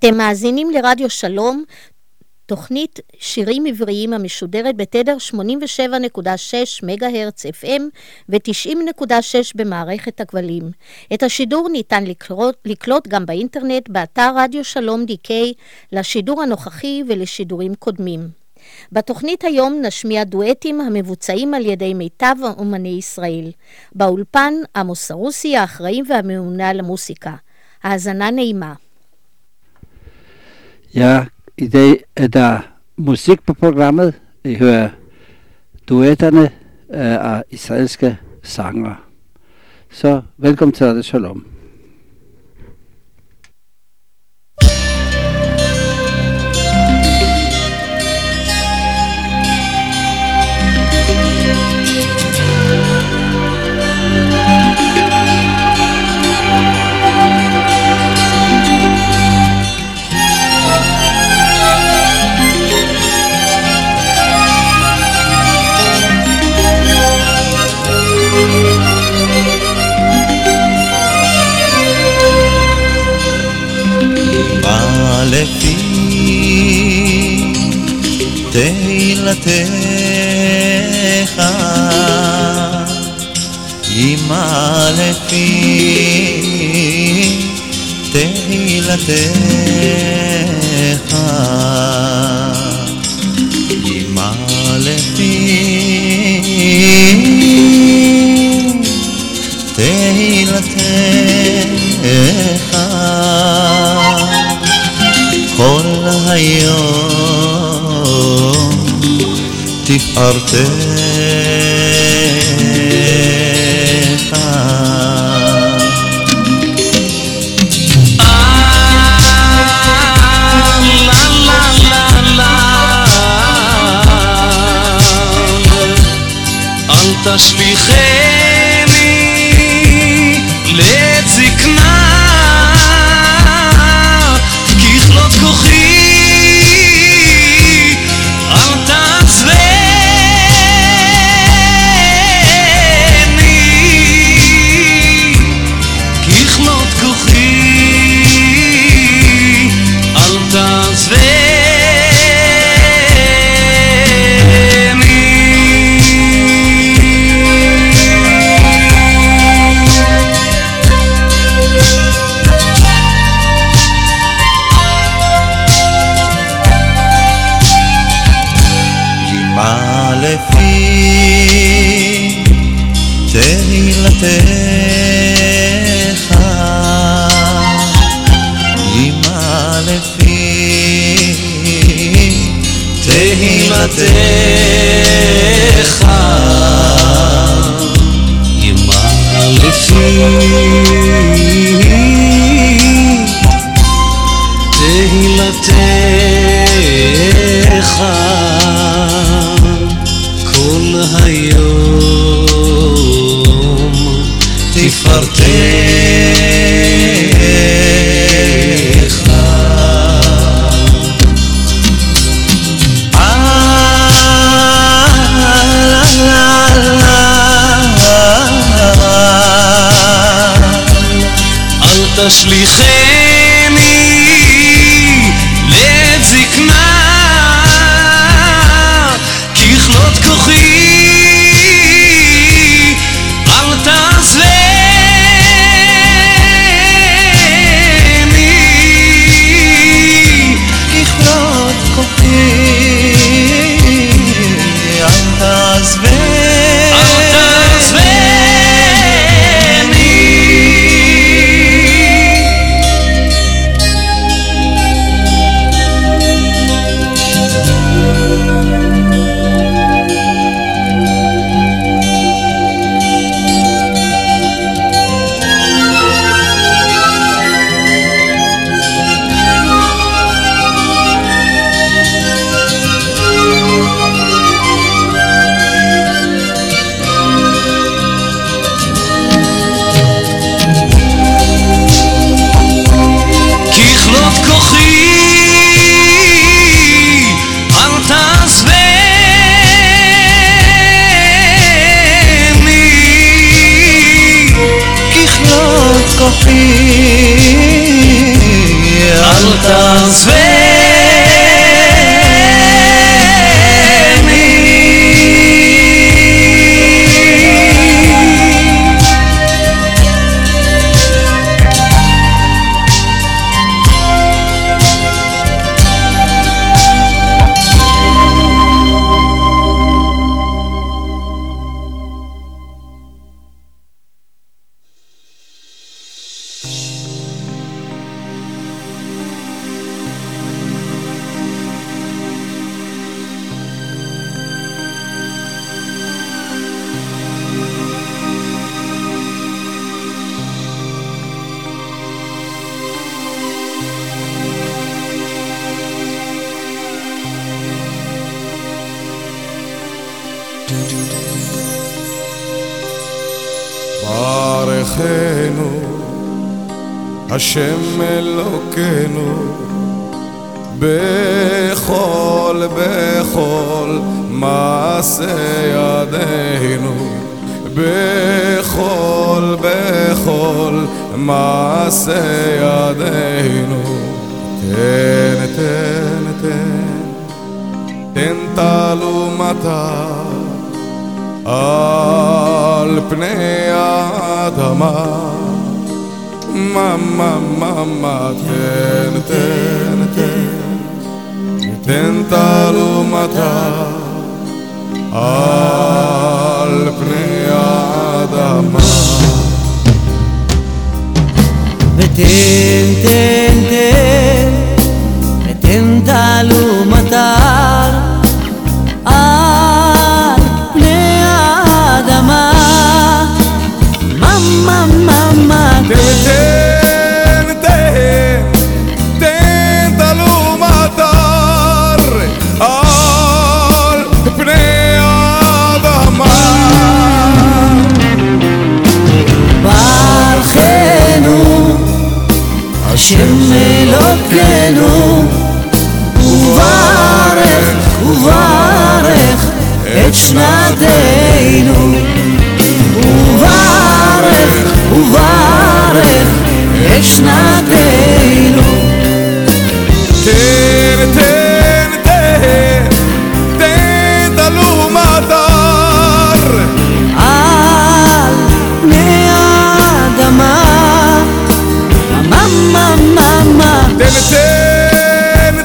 אתם מאזינים לרדיו שלום, תוכנית שירים עבריים המשודרת בתדר 87.6 מגה-הרץ FM ו-90.6 במערכת הכבלים. את השידור ניתן לקלוט גם באינטרנט, באתר רדיו שלום דיקיי, לשידור הנוכחי ולשידורים קודמים. בתוכנית היום נשמיע דואטים המבוצעים על ידי מיטב אומני ישראל. באולפן עמוס סרוסי, האחראי והממונה על המוסיקה. האזנה נעימה. Ja, i dag er der musik på programmet. I hører duetterne af israelske sanger. Så velkommen til Radio Shalom. לפי תהילתך, אמא לפי תהילתך, אמא לפי תהילתך, כל היום תפארתך. אל תשליכני לעת זקנה, ככלות כוחי אל תעזבני, ככלות כוחי אל תעזבני. לפי תהילתך, אמא לפי תהילתך, אמא לפי תהילתך, כל היום תפארתך. אל תשליכני לעת זקנה, ככלות כוחי אל תעזבני, ככלות כוחי אל תעזבני. ברכנו השם אלוקינו בכל מעשה ידינו בכל מעשה ידינו תן תלומתה על פני האדמה ממה תן תלומתה על פני האדמה ותן תלומתה על פני האדמה ממה תן תלומתה על פני האדמה ברכנו השם אלוקינו וברך את שנתנו וברך את שנתנו תן תלומתה על פני האדמה ממה תן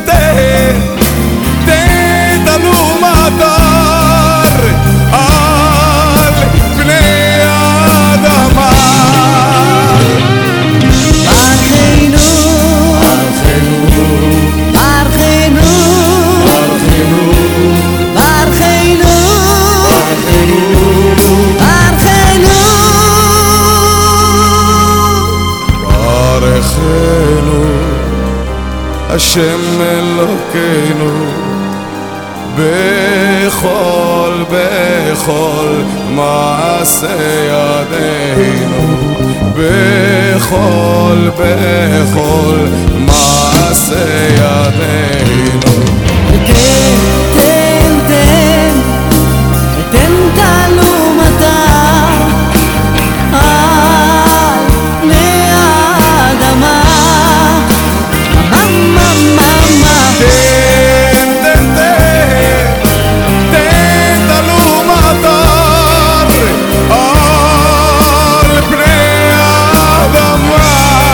תלומתה על פני האדמה ברכנו השם אלוקינו בכל מעשה ידינו בכל מעשה ידינו תן תלומתה על פני האדמה תן תלומתה על פני האדמה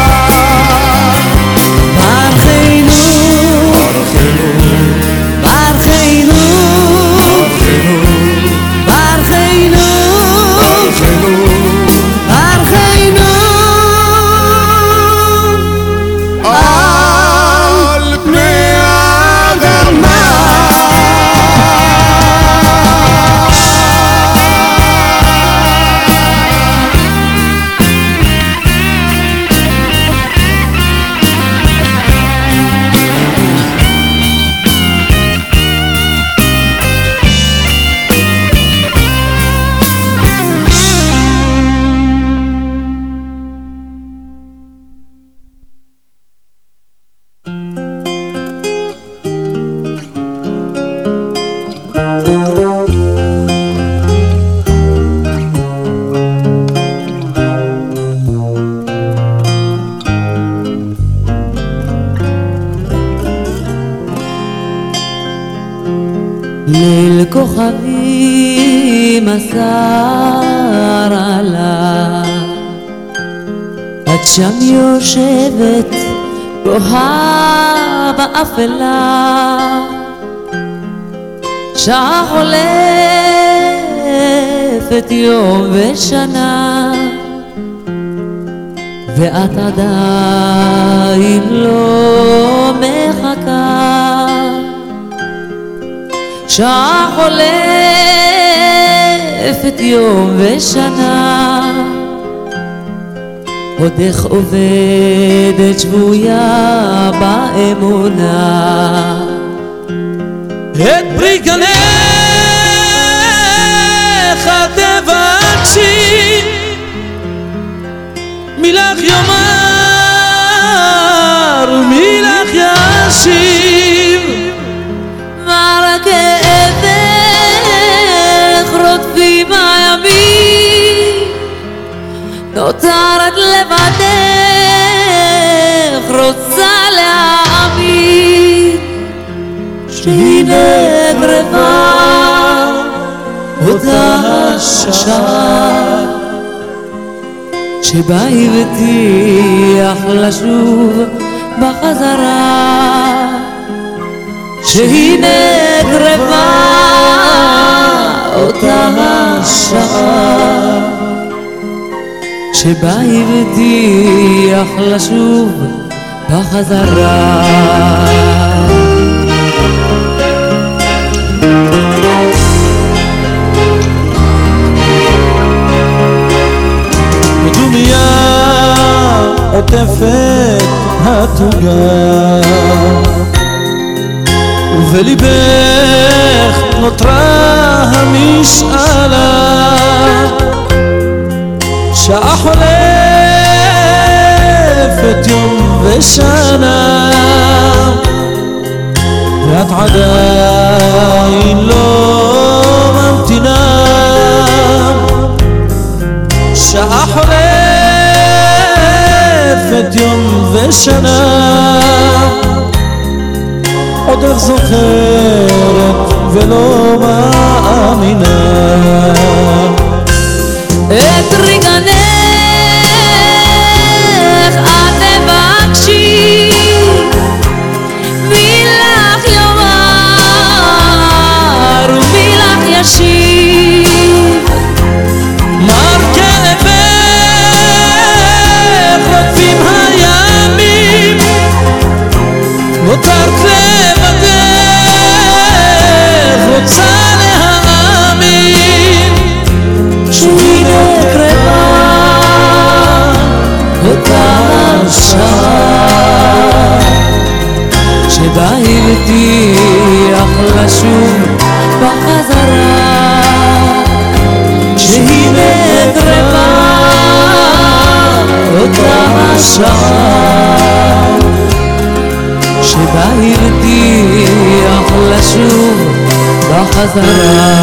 ליל כוכבים אסר עלה, את שם יושבת בוהה באפלה, שעה חולפת יום ושנה, ואת עדיין לא מחכה. שעה חולפת יום ושנה, עודך עובדת שבויה באמונה. את פרי גנך נותרת לבדך, רוצה להאמין שהיא נגרבה אותה השעה שבה הבטיח לשוב בחזרה, שהיא נגרבה אותה השעה שבה הבטיח לשוב בחזרה. בדומיה עוטפת התוגה ובליבך נותרה המשאלה, שעה חולפת יום ושנה ואת עדיין לא ממתינה, שעה חולפת יום ושנה עוד איך זוכרת ולא מאמינה את רגנך את תבקשי מילך יאמר ומילך ישיב, מר כאבך רודפים הימים, נותרת לבדך רוצה להאמין שהיא נקרבה אותה השעה שבה הבטיח לשוב בחזרה, שהיא נקרבה אותה השעה שבה הבטיח לשוב בחזרה.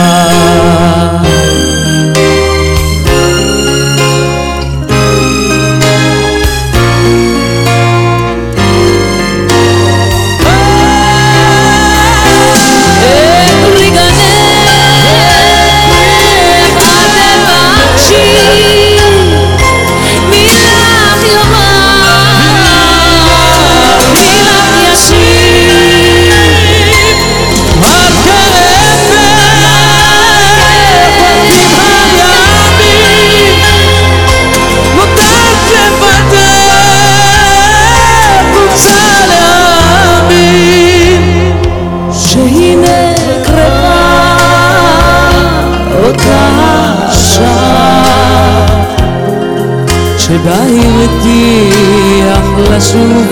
שבה הבטיח לשוב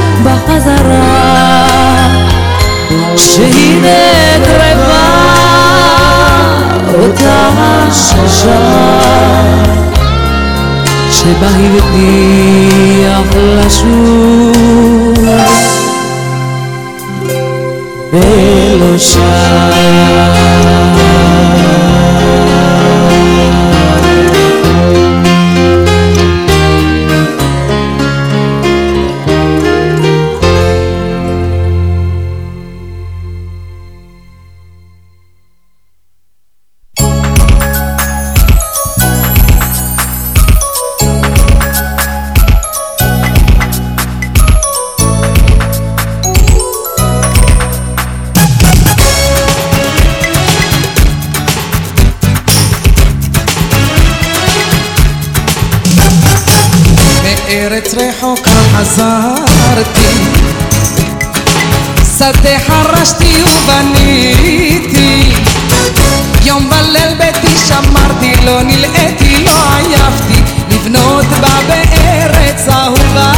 בחזרה, שהיא נקרבה אותה השעה שבה הבטיח לשוב ולא שב. מארץ רחוקה חזרתי, שדה חרשתי ובניתי, יום וליל ביתי שמרתי, לא נלאיתי, לא עייפתי, לבנות בה בארץ אהובה.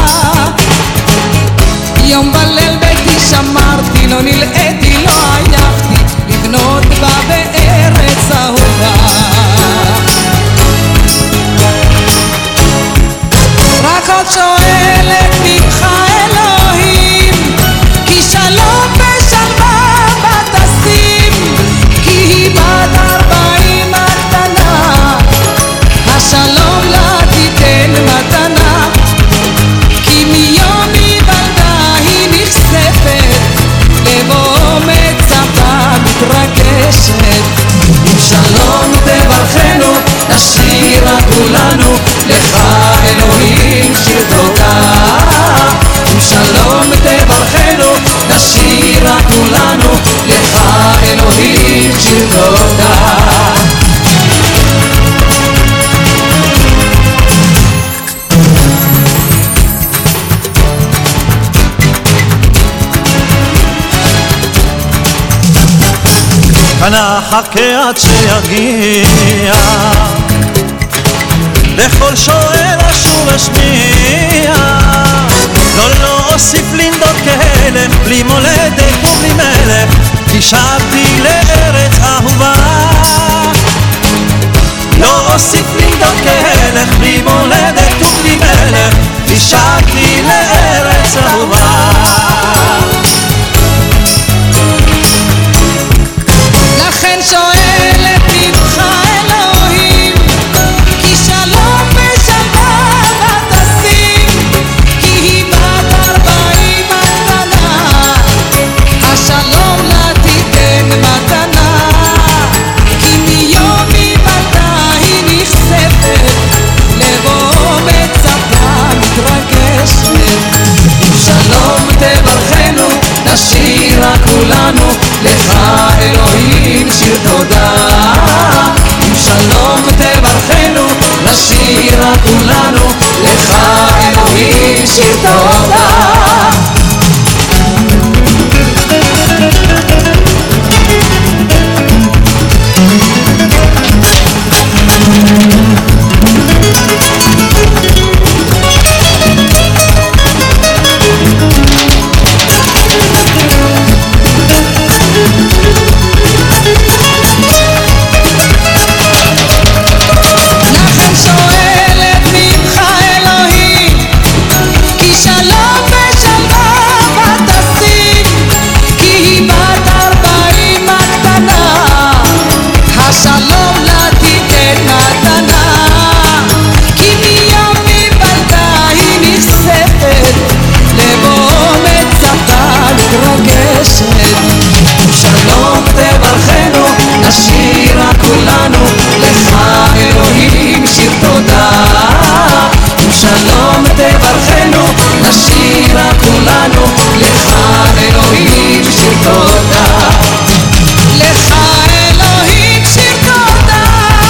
יום וליל ביתי שמרתי, לא נלאיתי, לא עייפתי, לבנות בה בארץ אהובה. רק עוד שואלת ממך אלוהים, כי שלום ושלווה בתשים, כי היא בת 40 הקטנה, השלום לה תיתן ונחכה עד שיגיע לכל שואל אשוב אשמיע לא אוסיף לנדוד כהלך בלי מולדת ובלי מלך כי שבתי לארץ אהובה לא אוסיף לנדוד כהלך בלי מולדת ובלי מלך כי שבתי לארץ אהובה לכן שואלת ממך אלוהים כי שלום ושבת תשים כי היא בת 40 מתנה השלום לה תיתן מתנה כי מיום היוולדה היא נחשפת לבוא מצפה מתרגשת שלום תברכנו נשירה כולנו לך אלוהים שיר תודה עם שלום תברכנו נשירה כולנו לך אלוהים שיר תודה שלום תברכנו נשירה כולנו לך אלוהים שיר תודה עם שלום תברכנו נשירה כולנו לך אלוהים שיר תודה לך אלוהים שיר תודה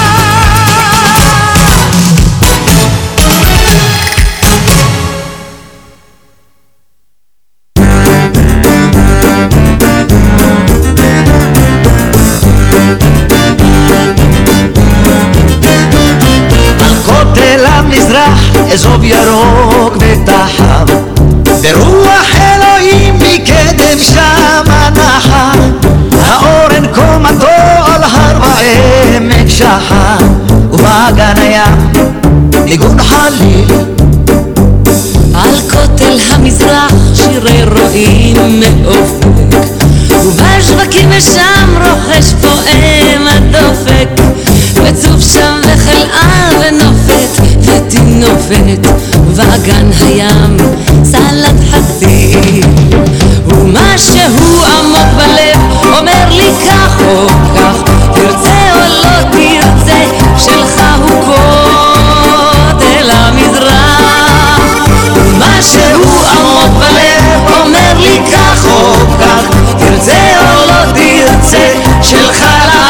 אזוב ירוק ותחב ברוח אלוהים מקדם שם הנחה האורן קומתו על הר בעמק שחר ובאגן הים ניגון חליל על כותל המזרח שירי רועים מאופק ובשווקים שם רוחש פועם הדופק וצוף שם וחלאה ונופת ותינופת ובאגן הים סלט חזיר ומשהו עמוק בלב אומר לי כך או כך תרצה או לא תרצה שלך הוא כותל המזרח ומשהו עמוק בלב אומר לי כך או כך תרצה או לא תרצה שלך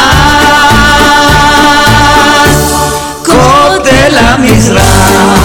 כותל המזרח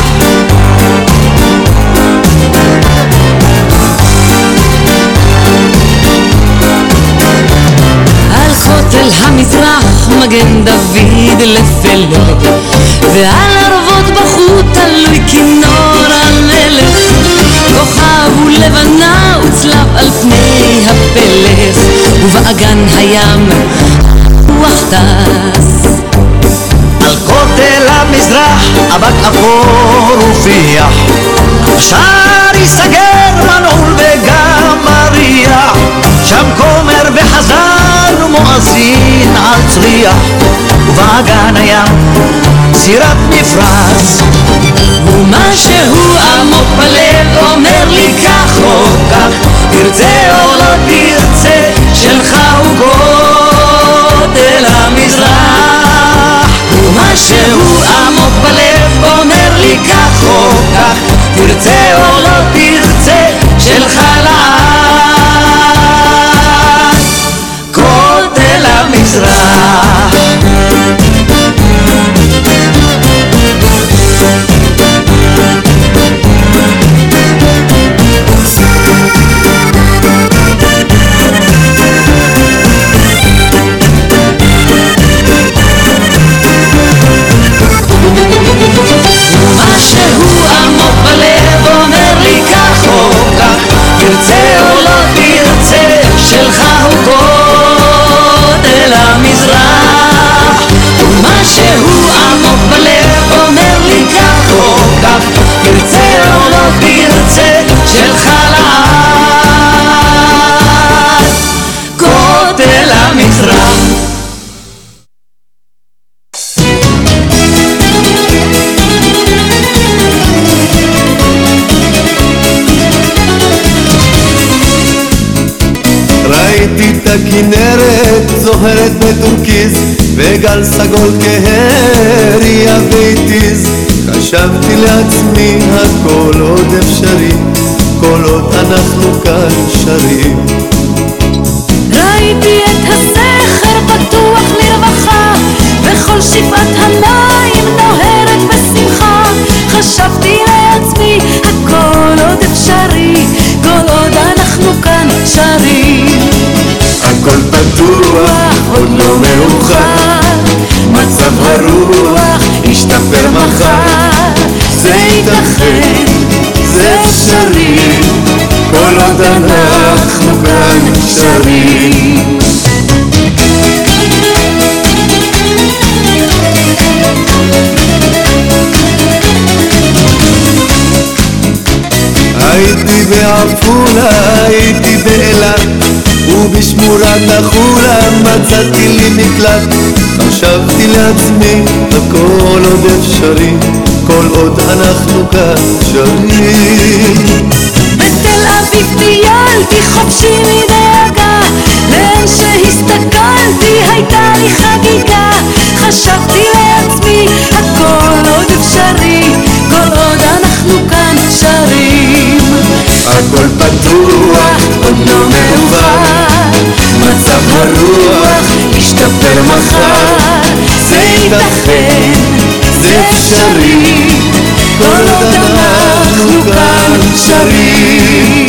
על כותל המזרח מגן דוד לפלג ועל ערבות בחוט תלוי כינור המלך כוכב ולבנה וצלב על פני הפלך ובאגן הים רוח טס על כותל המזרח אבק אפור ופיח השער ייסגר מנעול וגם מריח שם כומר וחזן ומואזין על צריח ובאגן הים סירת מפרש ומשהו עמוק בלב אומר לי כך או כך תרצה או לא תרצה שלך הוא כותל המזרח ומשהו עמוק בלב אומר לי כך או כך תרצה או לא תרצה שלך לעד כותל המזרח הזיז וגל סגול כהרי אביתיז חשבתי לעצמי הכל עוד אפשרי כל עוד אנחנו כאן שרים ראיתי את הסכר פתוח לרווחה וכל שפעת המים נוהרת בשמחה חשבתי לעצמי הכל עוד אפשרי כל עוד אנחנו כאן שרים הכל פתוח עוד לא מאוחר מצב הרוח ישתפר מחר זה ייתכן זה אפשרי כל עוד אנחנו כאן שרים הייתי בעפולה, הייתי באילת ובשמורת החולה מצאתי לי מקלט חשבתי לעצמי הכל עוד אפשרי כל עוד אנחנו כאן שרים בתל אביב טיילתי חופשי מדאגה לאן שהסתכלתי הייתה לי חגיגה חשבתי לעצמי הכל עוד אפשרי כל עוד אנחנו כאן שרים הכל פתוח עוד לא מאוחר מצב הרוח ישתפר מחר זה ייתכן זה אפשרי כל עוד אנחנו כאן שרים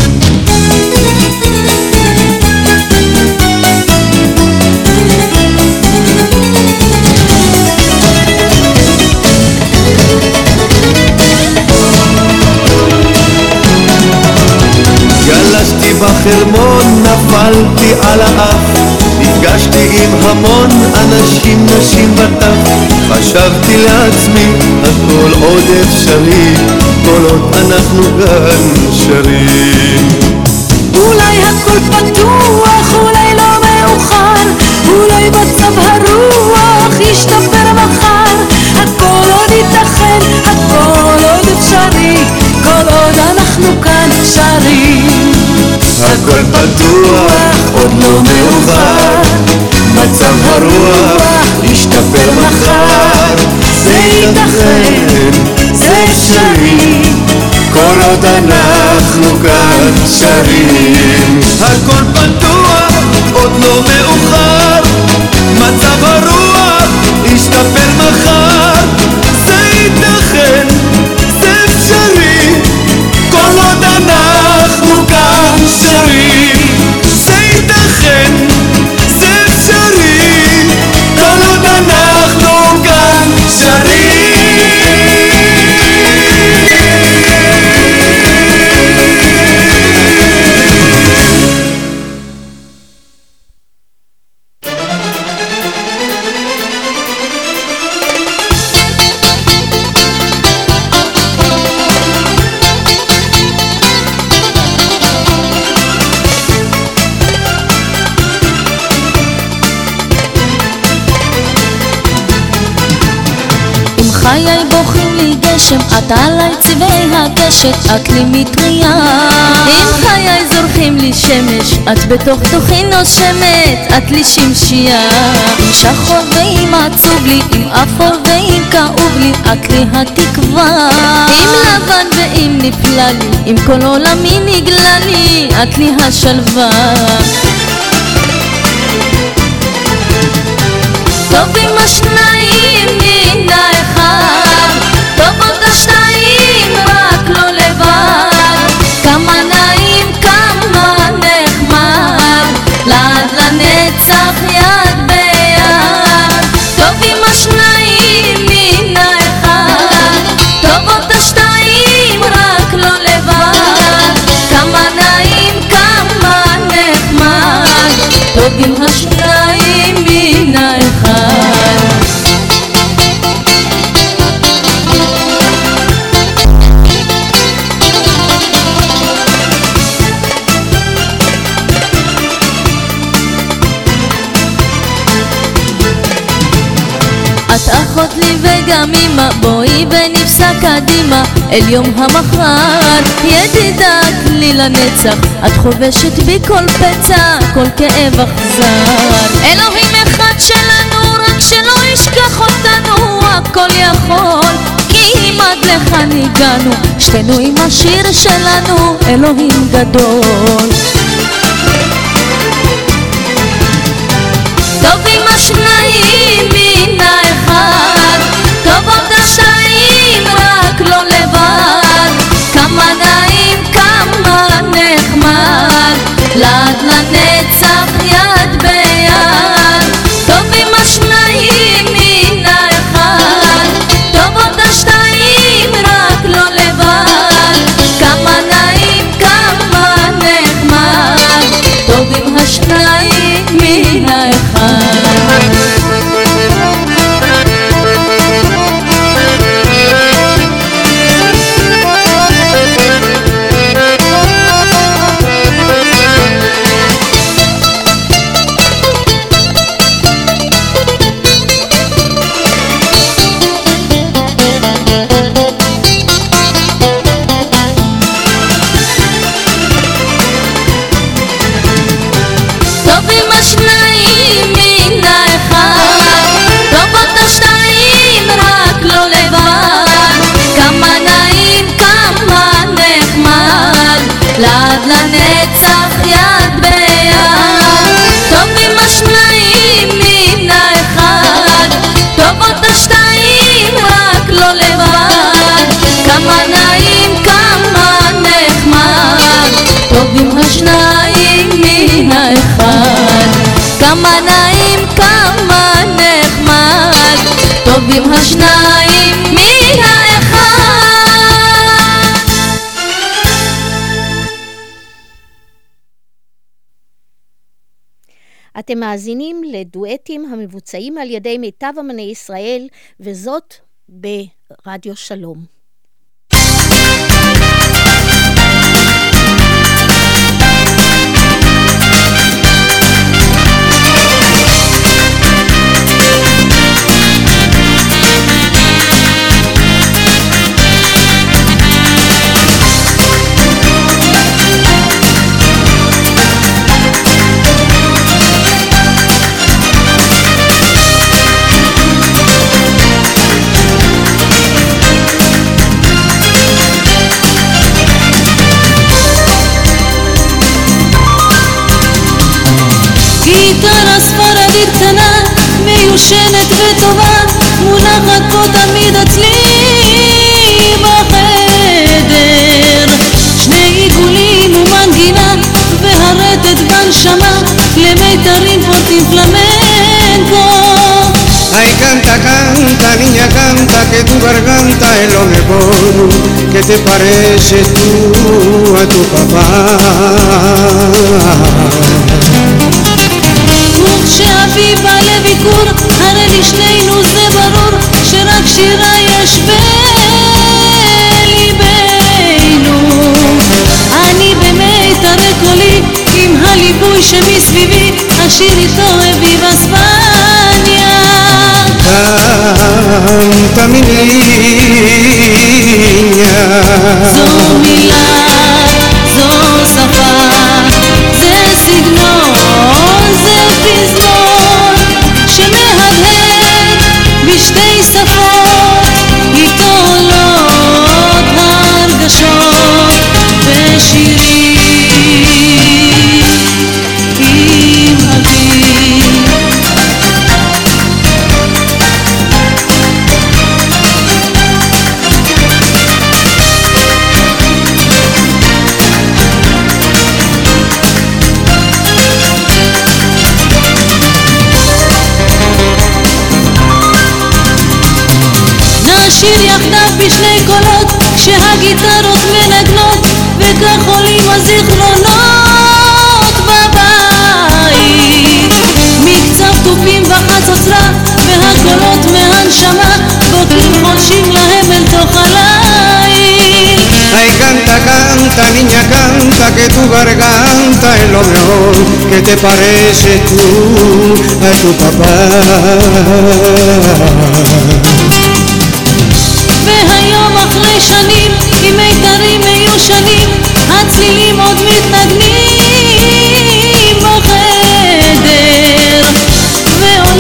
גלשתי בחרמון, נפלתי על האף נפגשתי עם המון אנשים, נשים וטף חשבתי לעצמי, הכל עוד אפשרי כל עוד אנחנו כאן שרים אולי הכל פתוח, אולי לא מאוחר אולי מצב הרוח ישתפר מחר הכל עוד ייתכן, הכל עוד אפשרי כל עוד אנחנו כאן שרים הכל פתוח, עוד לא מאוחר מצב הרוח ישתפר מחר זה ייתכן, זה אפשרי כל עוד אנחנו כאן שרים הכל פתוח, עוד לא מאוחר מצב הרוח ישתפר מחר זה ייתכן, זה אפשרי כל עוד אנחנו כאן שרים זה ייתכן, זה אפשרי כל עוד אנחנו כאן שרים חיי בוכים לי גשם, את עליי צבעי הקשת, את לי מטריה אם חיי זורחים לי שמש, את בתוך תוכי נושמת, את לי שמשייה אם שחור ואם עצוב לי, אם אפור ואם כאוב לי, את לי התקווה אם לבן ואם נפלא לי, אם כל עולמי נגלה לי, את לי השלווה טובים השניים מן האחד טובות השניים רק לא לבד כמה נעים כמה נחמד לעד לנצח יד ביד טובים השניים מן האחד טובות השניים רק לא לבד כמה נעים כמה נחמד טובים השניים מן האחד את אחות לי וגם אמא בואי ונפסע קדימה אל יום המחר ידידה את לי לנצח את חובשת בי כל פצע כל כאב אכזר אלוהים אחד שלנו, רק שלא ישכח אותנו, הכל יכול, כי אם עד לכאן הגענו, שתינו עם השיר שלנו, אלוהים גדול. טוב עם השניים מן האחד, טוב עוד השניים רק לא לבד, כמה נעים כמה נחמד, לעד לנצח יד ביד. טוב עם השניים מן האחד, טוב עוד השניים רק לא לבד, כמה נעים כמה נחמד, טוב עם השניים מן האחד. לעד לנצח יד ביד. טוב עם השניים מן האחד, טוב עוד השתיים רק לא לבד, כמה נעים כמה נחמד, טוב עם השניים מן האחד, כמה נעים כמה נחמד, טוב עם השניים מן האחד. אתם מאזינים לדואטים המבוצעים על ידי מיטב אמני ישראל, וזאת ברדיו שלום. גיטרה ספרדית קטנה, מיושנת וטובה, מונחת פה תמיד אצלי בחדר. שני עיגולים ומנגינה והרטט בנשמה, למיתרים פורטים פלמנקו. Ay, canta, canta, niña, canta, que tu garganta es lo mejor, que te pareces tú a tu papá. וכשאבי בא לביקור, הרי לשנינו זה ברור, שרק שירה יש בליבנו. אני במיתרי קולי, עם הליבוי שמסביבי, השיר איתו אביב אספניה. Canta mi niña, זו מילה, זו שפה, זה סגנון, זה פזמון שמהדהד בשתי שפות, איתו עולות הרגשות ושירים עם אביב. נשיר יחדיו בשני קולות, כשהגיטרות מנגנות, וכך עולים הזיכרונות בבית. מקצב תופים וחצוצרה, והקולות מהנשמה, בוקרים חולשים להם אל תוך הליל. ay, canta, canta, niña, canta, que tu garganta es lo mejor, que te pareces tú a tu papá. והיום אחרי שנים, עם מיתרים מיושנים, הצלילים עוד מתנגנים בחדר, ועולה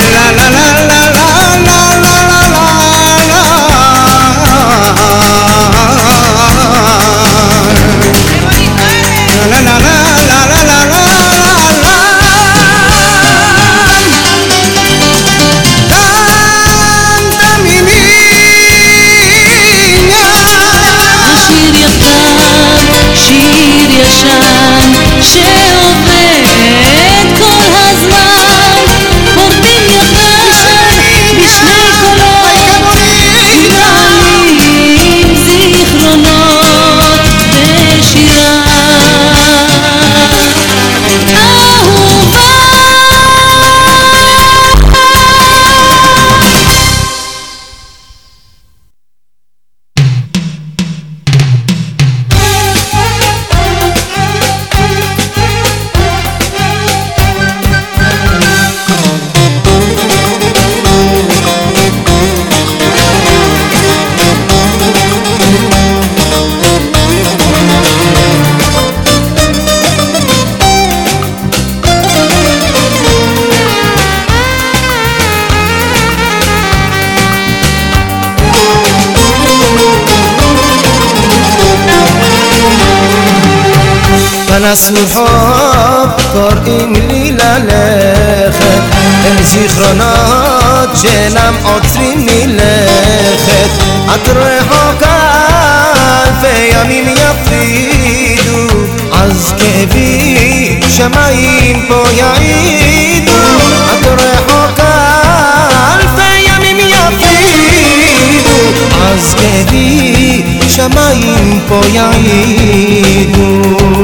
פנס מרחוב קוראים לי ללכת אל זיכרונות שאינם עוצרים מלכת את רחוקה אלפי ימים יפרידו אז כאבי שמיים פה יעידו את רחוקה אלפי ימים יפרידו אז כאבי שמיים פה יעידו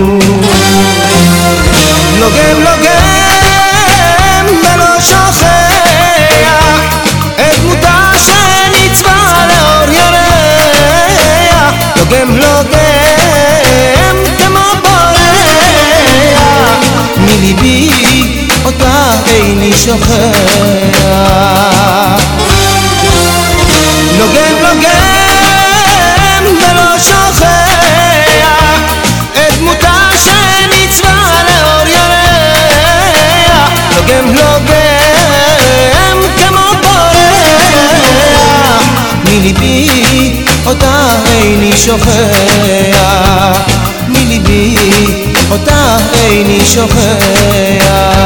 לוגם לוגם ולא שוכח את דמותה שניצבה לאור ירח לוגם לוגם כמו בורח מליבי אותה איני שוכח לוגם לוגם ולא שוכח את דמותה שניצבה לאור ירח לוגם לוגם כמו בורח מליבי אותה איני שוכח מליבי אותה איני שוכח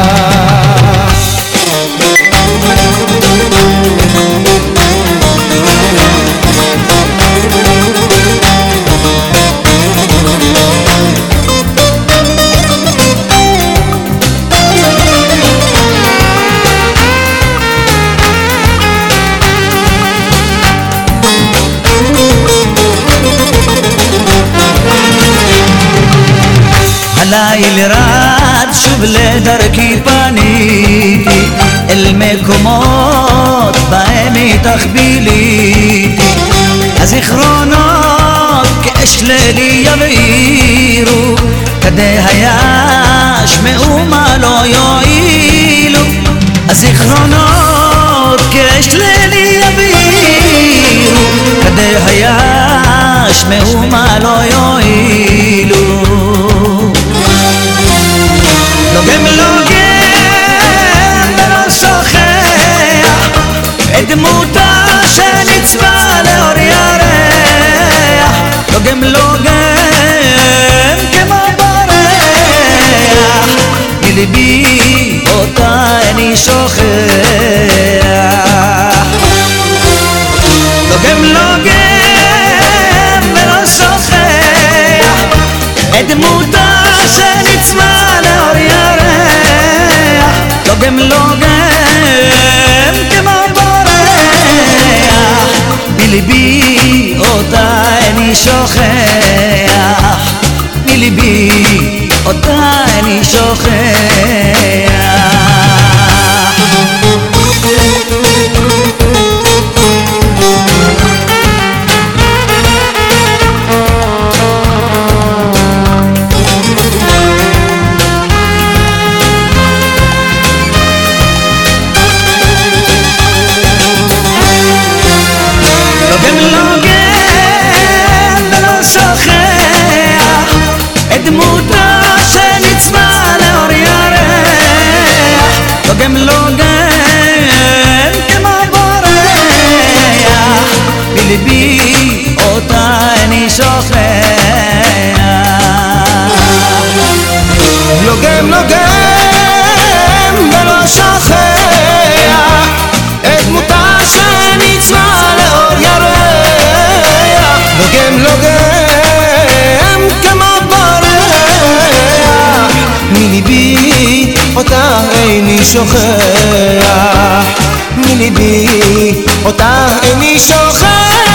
הליל רד שוב לדרכי פניתי אל מקומות בהם התחביליתי הזיכרונות כאש לילי יבעירו כדי הישמעו מה לא יועילו הזיכרונות כאש לילי יבעירו כדי הישמעו מה לא יועילו לוגם לוגם ולא שוכח את דמותה שניצבה לאור ירח לוגם לוגם כמו בורח מליבי אותה איני שוכח לוגם לוגם ולא שוכח את דמותה שניצבה לאור ירח לוגם לוגם כמו בורח מליבי אותה איני שוכח מליבי אותה איני שוכח דמותה שניצבה לאור ירח לוגם לוגם מליבי אותה איני שוכח. לוגם לוגם ולא שוכח את דמותה שניצבה לאור ירח. לוגם לוגם כמו בורח מליבי אותה איני שוכח. מליבי אותה איני שוכח.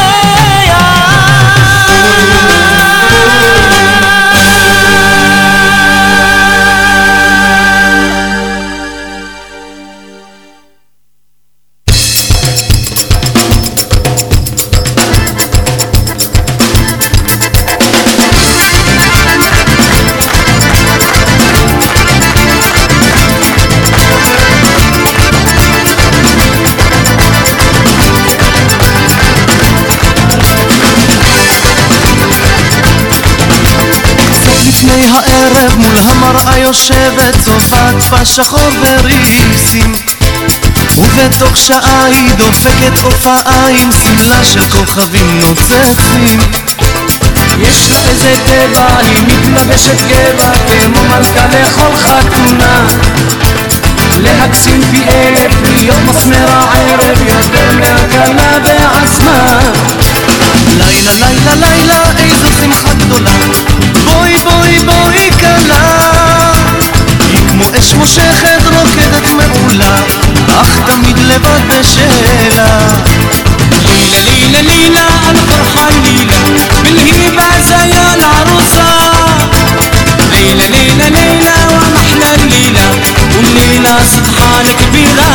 לפני הערב מול המראה יושבת צופה צפה שחור וריסים, ובתוך שעה היא דופקת הופעיים, סמלה של כוכבים נוצצים. יש לה איזה טבע, היא מתלבשת גבע כמו מלכה לכל חתונה, להקסים פי אלף, להיות מסמר הערב יותר מהקלה בעצמה. לילה לילה לילה איזו שמחה גדולה, בואי בואי בואי קלה, היא כמו אש מושכת רוקדת מעולה, אך תמיד לבד בשאלה. לילה לילה לילה الفرحة ليلة بالهيبة زي العروسة. ليلة ليلة ليلة ومحلى الليلة والليلة سبحان كبيرة.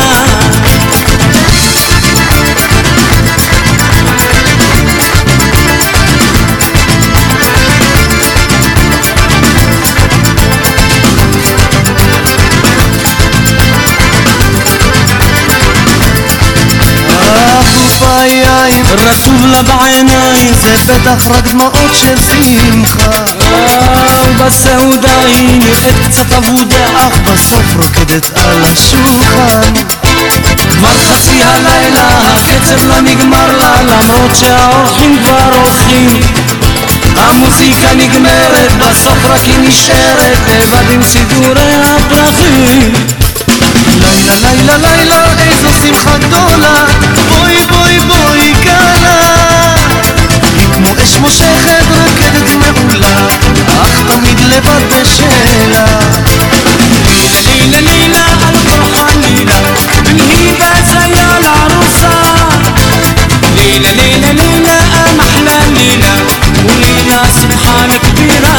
רטוב לה בעיניים, זה בטח רק דמעות של שמחה. ובסעודה היא נראית קצת אבודה, אך בסוף רוקדת על השולחן. כבר חצי הלילה הקצב לא נגמר לה, למרות שהאורחים כבר הולכים. המוזיקה נגמרת, בסוף רק היא נשארת לבד עם סידורי הפרחים. לילה לילה לילה איזו שמחה גדולה, בואי בואי בואי קלה, היא כמו אש מושכת רוקדת מעולה, אך תמיד לבד בשאלה. לילה לילה לילה الفرحة ليلة بالهيبة زي العروسة. ليلة ليلة ليلة محلى الليلة وليلة سبحان كبيرة.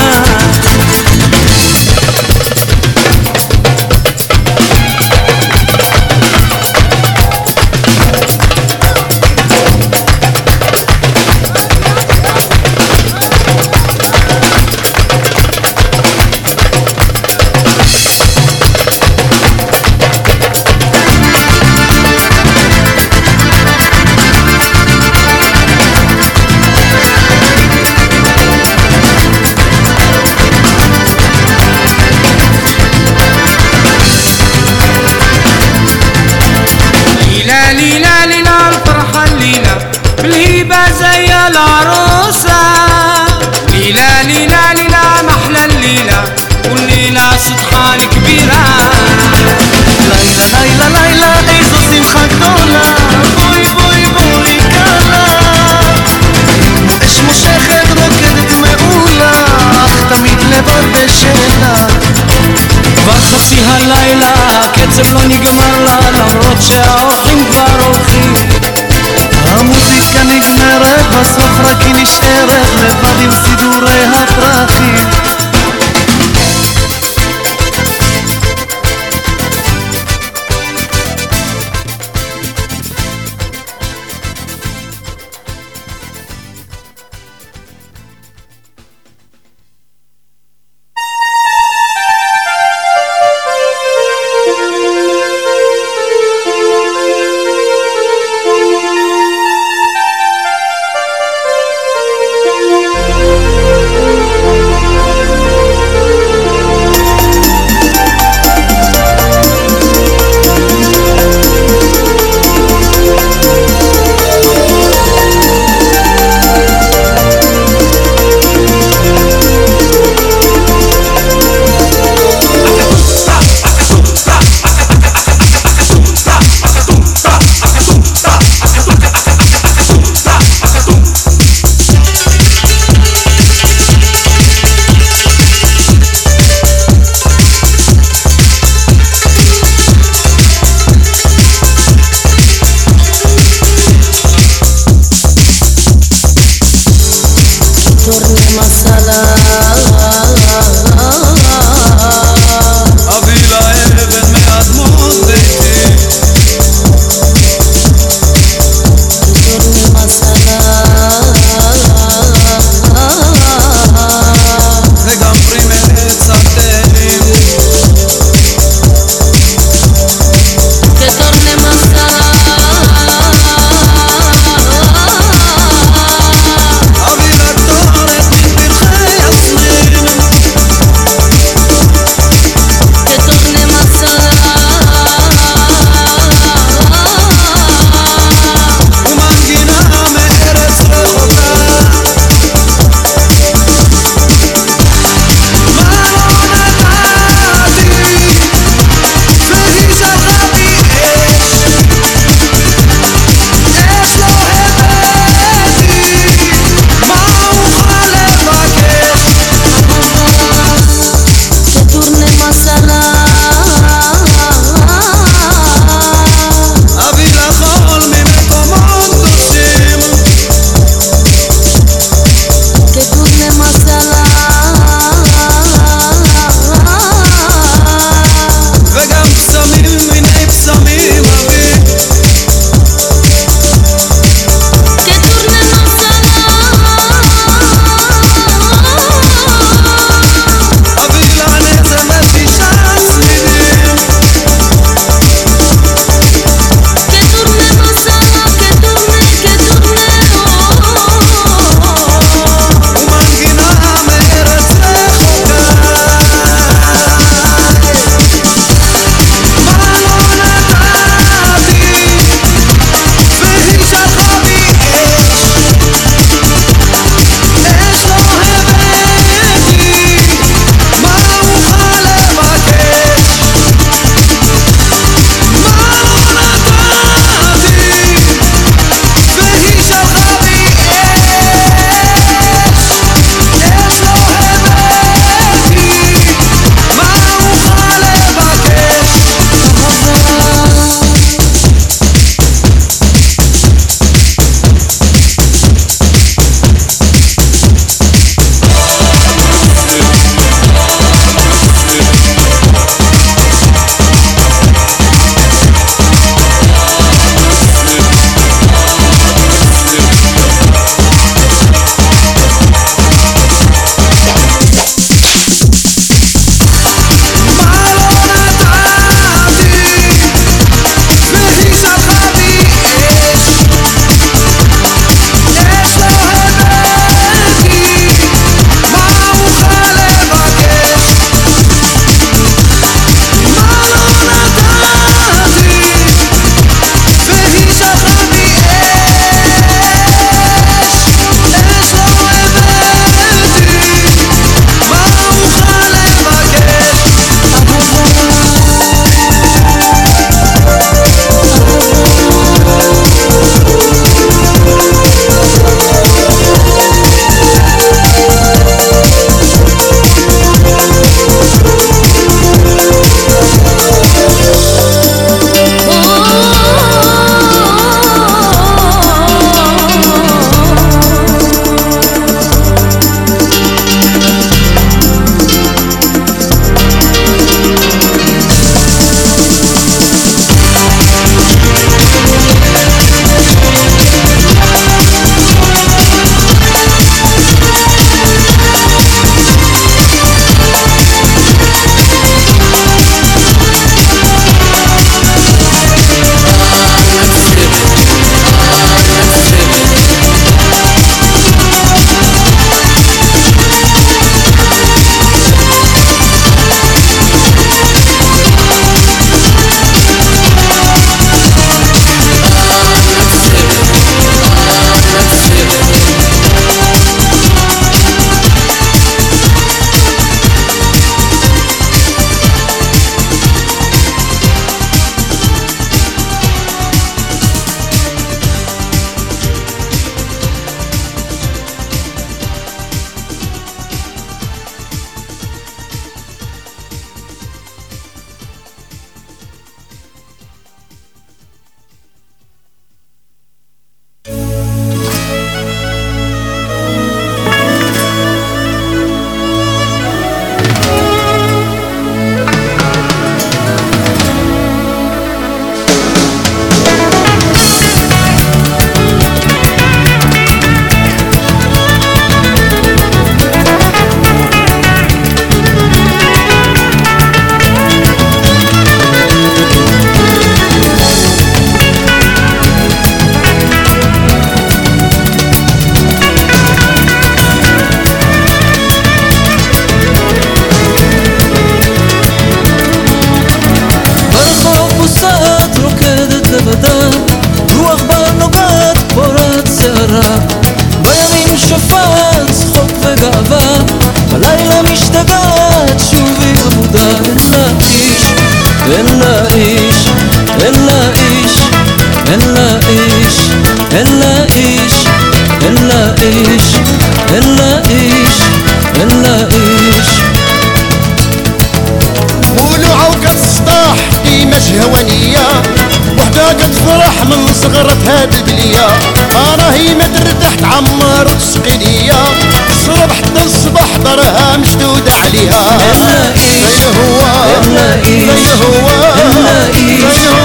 زي العروسة. ليلة ليلة ليلة محلى الليلة والليلة سبحان كبيرة. לילה לילה לילה איזו שמחה גדולה, בואי בואי בואי קלה, כמו אש מושכת רוקדת מעולה, אך תמיד לבד בשאלה. כבר חצי הלילה הקצב לא נגמר לה, למרות שהאורחים כבר הולכים. שופר צחוק וגאווה, בלילה משתגעת שובי עבודה. אין לה איש, אין לה איש, אין לה איש, אין לה איש, אין לה איש, אין לה איש, אין לה إيش. قولوا عوقة السطاح ديما شهوانية، وحدة كتفرح من صغرت هاد البلية، راهي ما ترتاح تعمر وتسقي ليا، تصرب حتى الصباح ضرها مشدودة عليها. فين هو فين هو فين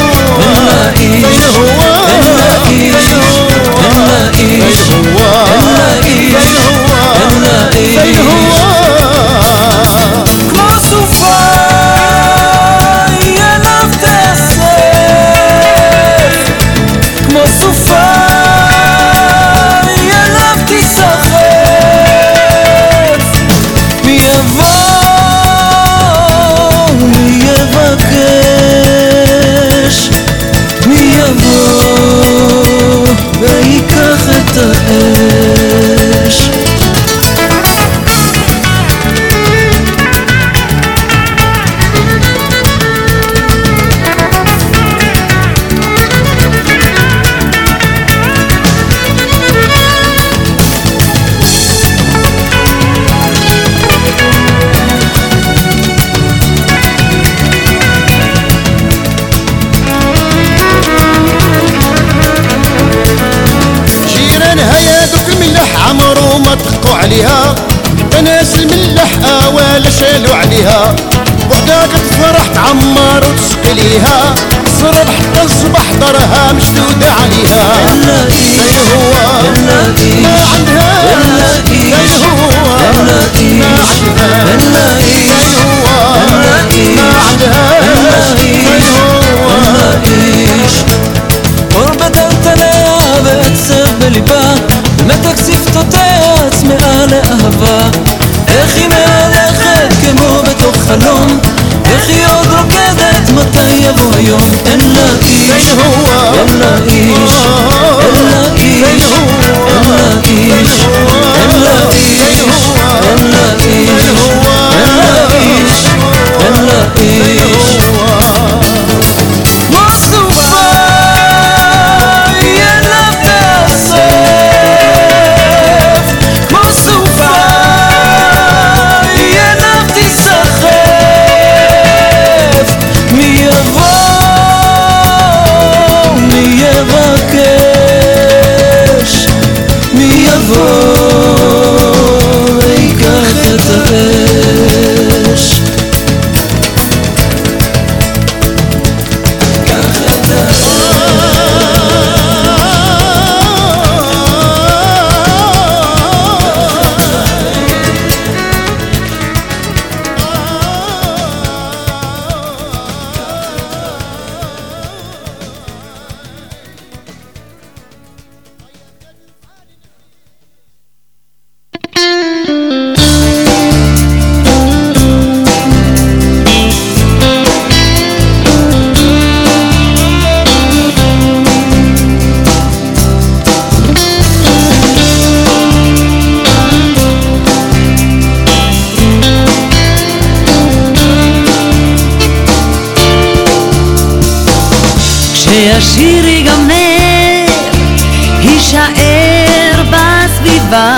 هو فين هو כמו סופה ילב תאסף, כמו סופה ילב תיסחף, מי יבוא מי יבקש, מי יבוא ויקח את האש. عمرو ما تقوا عليها، ناس الملح ولا شالوا عليها، وحدة كتفرح تعمر وتسقي ليها، تصرب حتى الصبح ضرها مشدودة عليها. فين هو ما عندها، فين هو ما عندها، فين هو ما عندها، فين هو قربة انتنايا بتسب בליבה, מתק שפתותיה צמאה לאהבה. איך היא מהלכת כמו בתוך חלום, איך היא עוד רוקדת מתי יבוא היום. אין לה איש, אין לה איש, אין לה איש, אין לה איש, אין לה איש, אין לה איש, אין לה איש. כמו סופה ילב תאסף, כמו סופה ילב תיסחף, מי יבוא מי יבקש, מי יבוא ויקח את האש. כשהשיר ייגמר, יישאר בסביבה,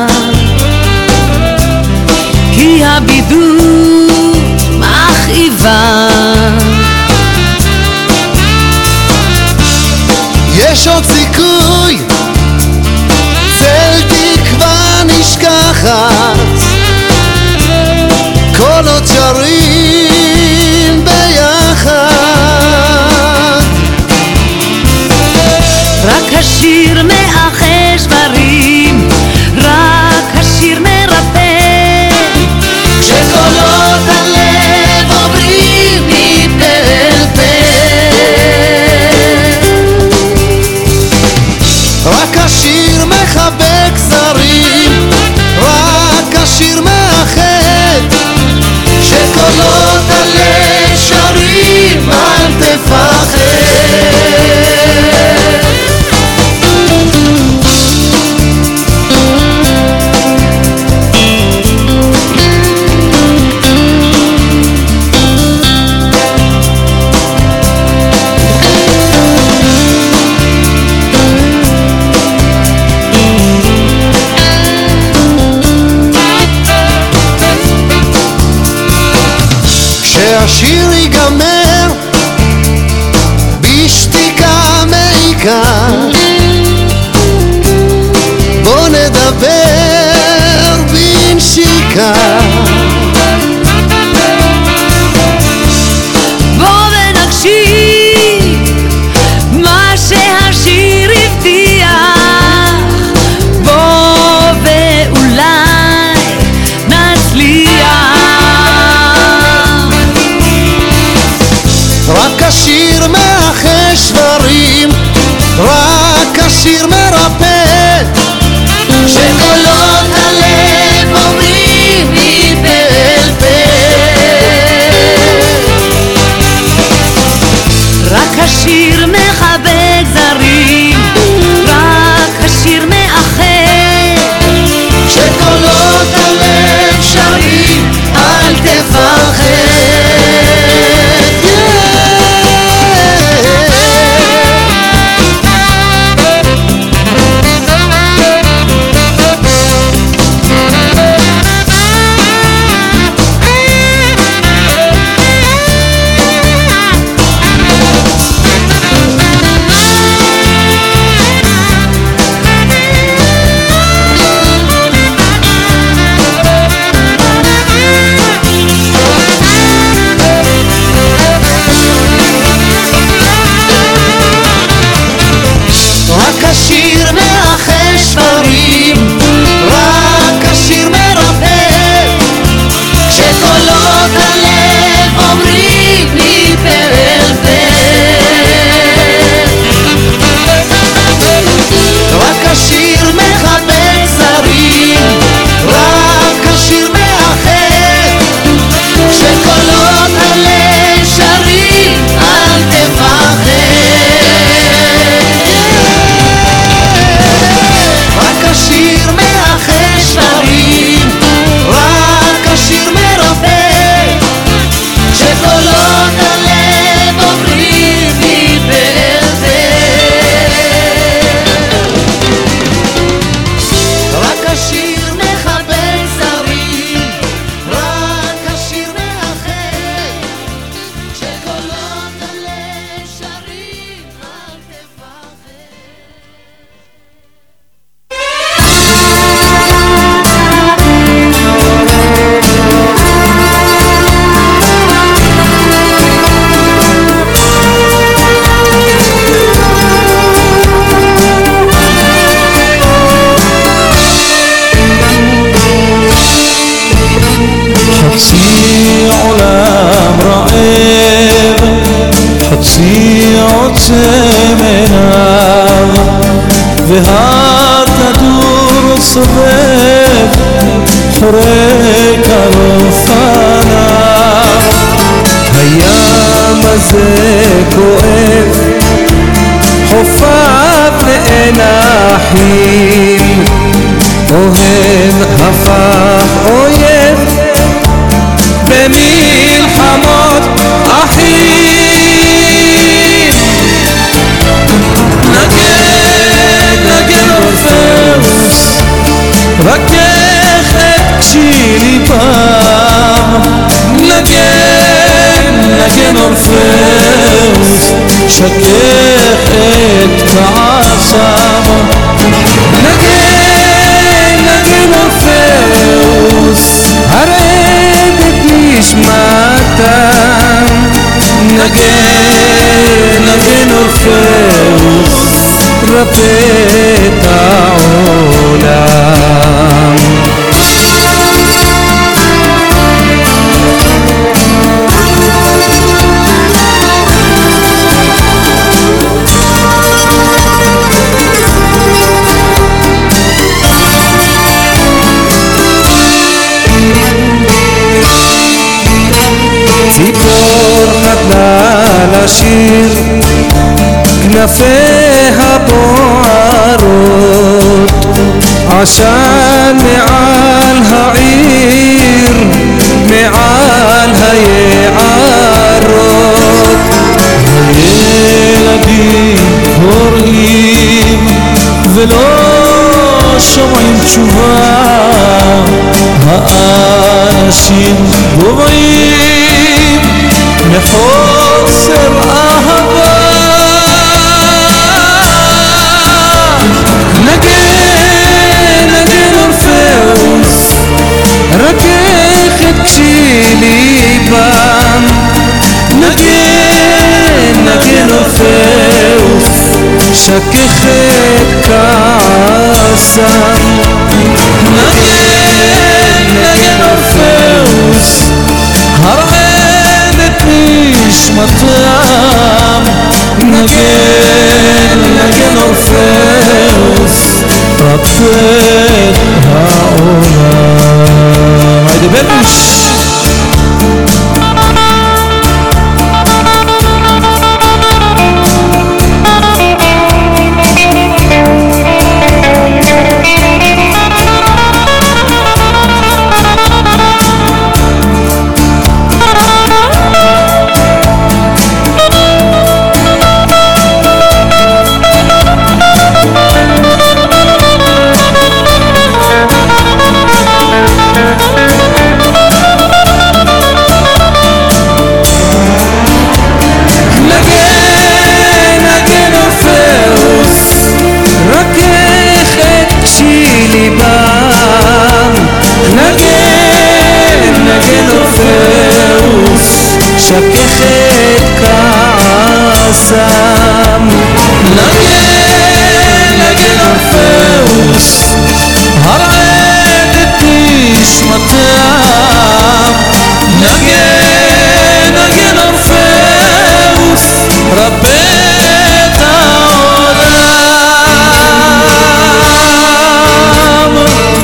כי הבידוד מכאיבה. יש עוד סיכוי, צל תקווה נשכחת, כל עוד שרים ביחד. רק השיר מאחש דברים, רק השיר מרפא, כשקולות הלב עוברים מפה אל פה. רק השיר מחבק זרים, רק השיר מאחד, כשקולות הלב שרים אל תפחד. בנשיקה, בוא נדבר בנשיקה. בוא ונקשיב מה שהשיר הבטיח, בוא ואולי נצליח. רק השיר מאחה שברים, רק השיר מרפא, שקולות הלב אומרים מפה אל פה. רק השיר מחבק זרים, רק השיר מאחד, שקולות הלב שרים אל תפחד. רק השיר מאחה שברים, רק השיר מרפא, שקולות הלב אומרים מפה אל פה. רק השיר מחבק זרים, רק השיר מאחד, שקולות הלב שרים אל תפחד. רק השיר מאחה שברים, רק השיר מרפא, שקולות הלב אומרים מפה אל פה. רק השיר מחבק זרים, רק השיר מאחד, שקולות הלב שרים אל תפחד. חצי עולם רעב, חצי עוצם עיניו, והכדור סובב חורק על אופניו. הים הזה כואב, חופיו לאין אחים, אוהב הפך אויב במלחמות אחים. נגן, נגן אורפאוס, רכך את קשי ליבם. נגן, נגן אורפאוס, שקך את כעסם. נגן, נגן אורפאוס, הרד את נשמתם. נגן, נגן אורפאוס, רפא את העולם. ציפור חדלה לשיר, כנפיה בוערות, עשן מעל העיר, מעל היערות. הילדים קוראים ולא שומעים תשובה, האנשים גוועים מחוסר אהבה. את כעסם. נגן, נגן אורפאוס, הרעד את נשמתם. נגן, נגן אורפאוס, רפא את העולם. היידה בלוש. שקח את כעסם. נגן, נגן אורפאוס, הרעד את נשמתם. נגן, נגן אורפאוס, רפא את העולם.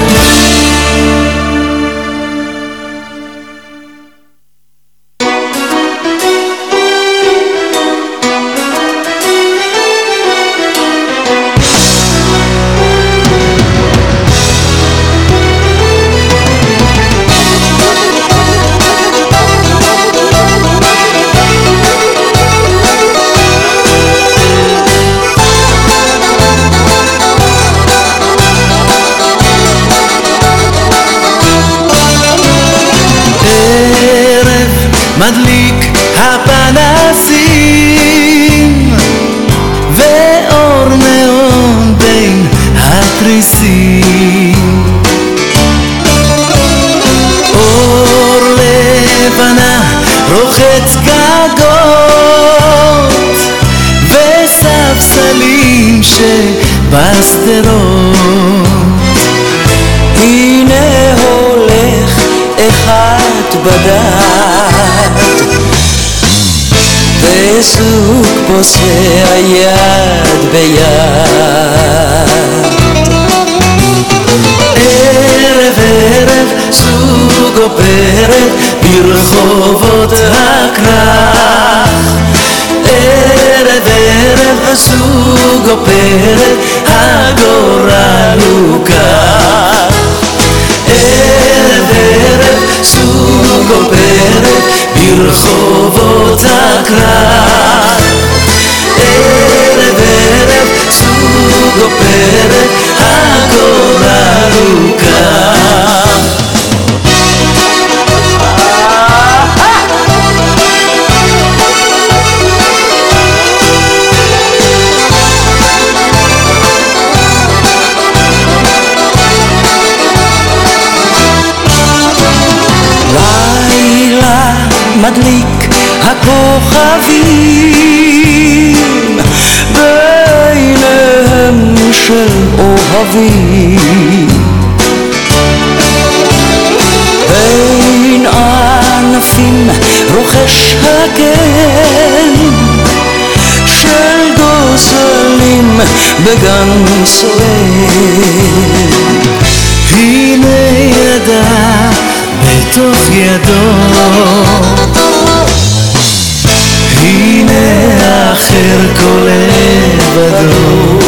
מדליק הפנסים ואור נאון בין התריסים. אור לבנה רוחץ גגות וספסלים שבשדרות. הנה הולך אחד בדד וזוג פוסע יד ביד. ערב ערב זוג אופרת ברחובות הכרך. ערב ערב זוג אופרת הגורל הוא כך. ערב ערב זוג אופרת ברחובות הכרך. ערב ערב זוג אופרת הגורל הוא כך. לילה מדליק הכוכבים ביניהם של אוהבים. בין ענפים רוחש הגן של גוזלים בגן סואן. הנה ידה בתוך ידו, הנה אחר כל לבדו.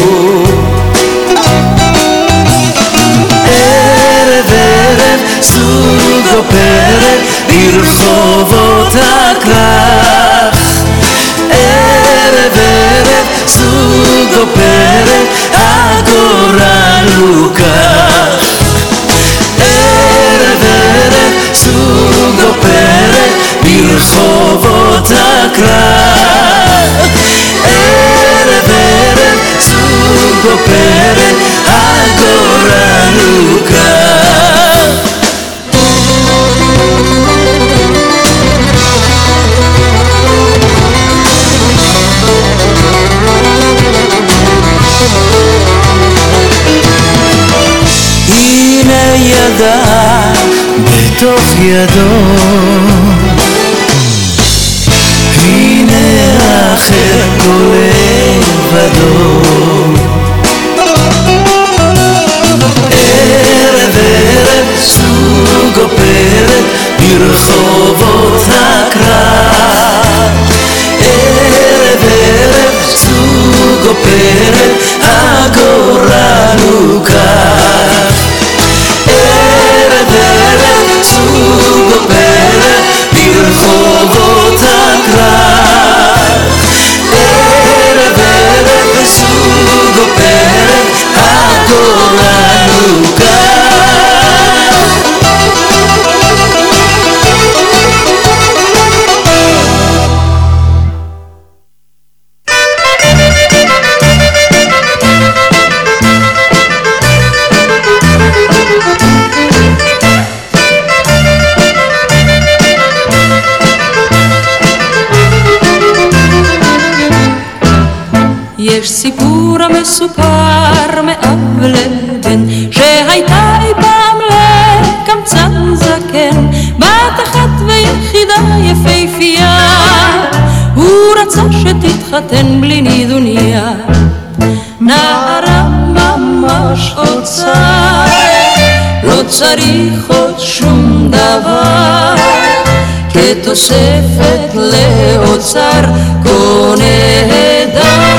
ערב ערב זוג אופרת ברחובות הכרך. ערב ערב זוג אופרת הגורל הוא כך. ערב ערב זוג אופרת ברחובות הכרך. ערב ערב זוג אופרת הגורל הוא כך. ידה בתוך ידו. הנה האחר קולה לבדו. ערב ערב סוג אופרת ברחובות הקרב. ערב ערב סוג אופרת הגורל הוא כך. ערב ערב סוג אופרת ברחובות הקרב. ערב ערב סוג אופרת הגורל הוא כך. יש סיפור המסופר מאב לבן, שהייתה אי פעם לקמצן זקן, בת אחת ויחידה יפהפייה, הוא רצה שתתחתן בלי נידוניה. נערה ממש אוצר, לא צריך עוד שום דבר, כתוספת לאוצר קונה דם.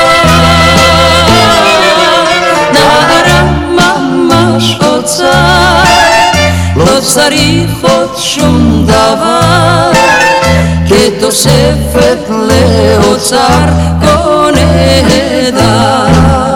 נערה ממש אוצר, לא צריך עוד שום דבר, כתוספת לאוצר קונה דם.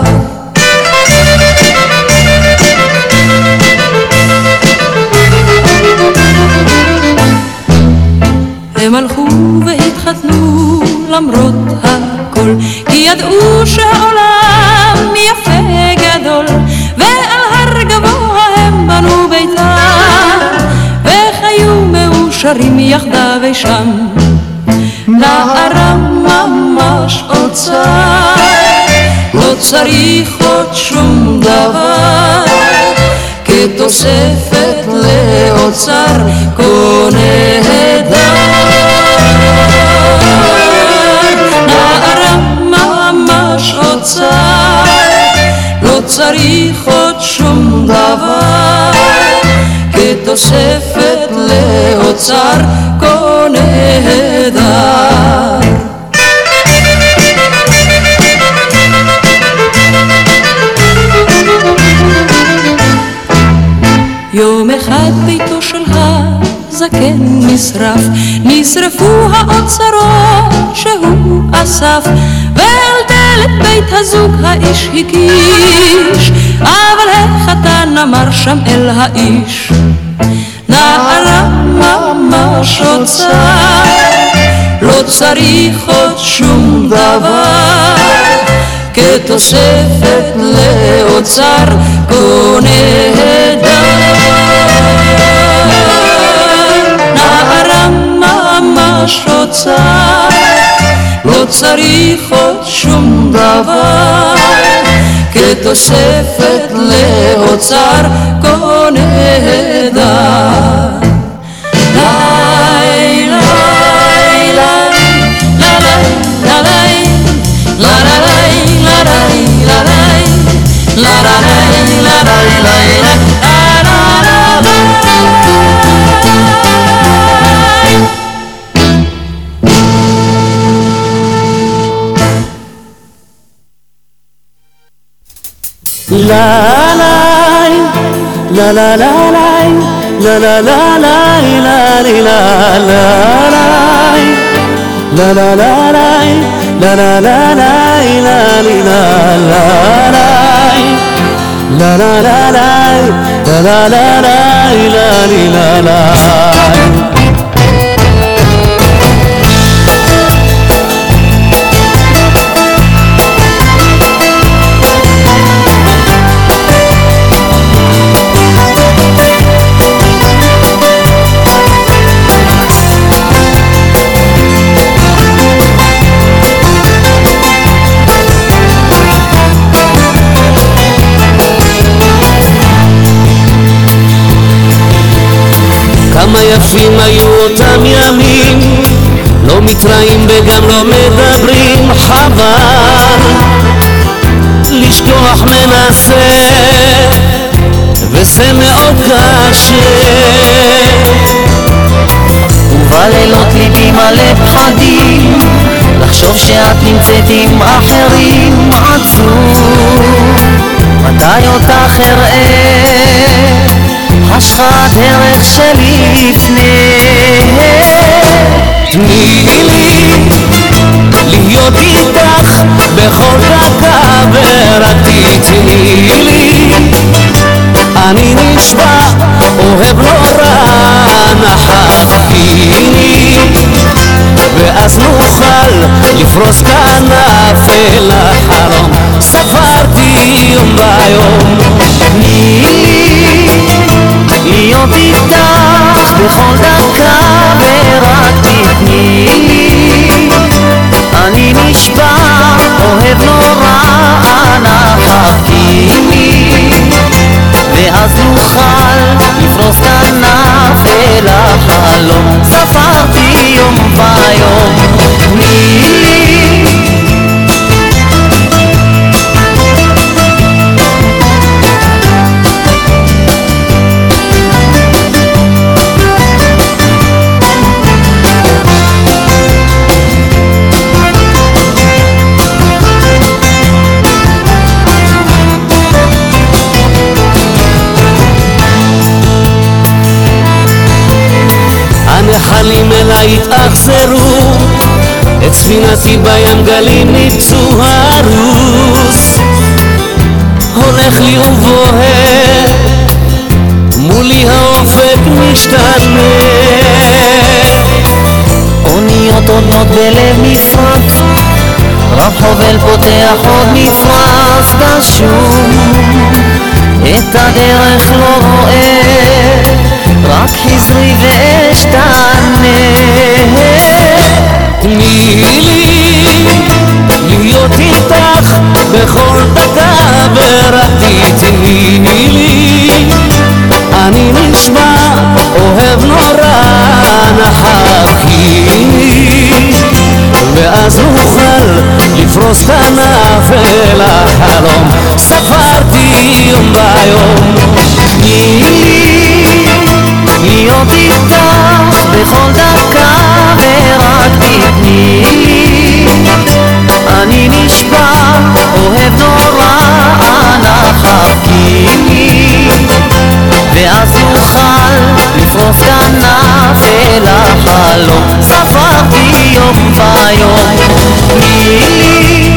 הם הלכו והתחתנו למרות הכל, כי ידעו שהעולם יפה גדול, ועל הר גבוה הם בנו ביתם, וחיו מאושרים יחדיו שם. נערה ממש אוצר, לא צריך עוד שום דבר, כתוספת לאוצר קונה דם. נערה ממש אוצר, לא צריך עוד שום דבר, כתוספת לאוצר קונה דם. יום אחד ביתו של הזקן נשרף, נשרפו האוצרות שהוא אסף, ועל דלת בית הזוג האיש הקיש, אבל החתן אמר שם אל האיש, נערה ממש אוצר, לא צריך עוד שום דבר, כתוספת לאוצר קונה דם. נערה ממש אוצר, לא צריך עוד שום דבר, כתוספת לאוצר קונה דם. לי לי לי לי לי נקראים וגם לא מדברים, חבל לשכוח מנסה וזה מאוד קשה. ובלילות ליבי מלא פחדים, לחשוב שאת נמצאת עם אחרים, עצוב מתי אותך אראה, חשכה דרך שלי לפני. תני לי להיות איתך בכל דקה ורק תתני לי, אני נשבע אוהב לא רע, נחכיני ואז נוכל לפרוס כנף אל החלום, ספרתי יום ביום. תני לי להיות איתך בכל דקה ורק תתני לי, אני נשבע אוהב נורא, נחכיני ואז נוכל לפרוס כנף אל החלום, ספרתי יום ביום. תני לי הנחלים אליי התאכזרו, את ספינתי בים גלים ניפצו, הרוס הולך לי ובוהה, מולי האופק משתנה. אוניות עודנות בלב מפרץ, רב חובל פותח עוד מפרץ, קשום את הדרך לא רואה, רק חזרי ואשתנה. תני לי להיות איתך בכל דקה ורק תתני לי, אני נשמע אוהב נורא, נחכיני ואז נוכל לפרוס כנף אל החלום, ספרתי יום ביום. תני לי להיות איתך בכל דקה ורק תתני לי, אני נשבע אוהב נורא, נחכיני ואז נוכל לפרוס כנף אל החלום, ספרתי יום ביום. תני לי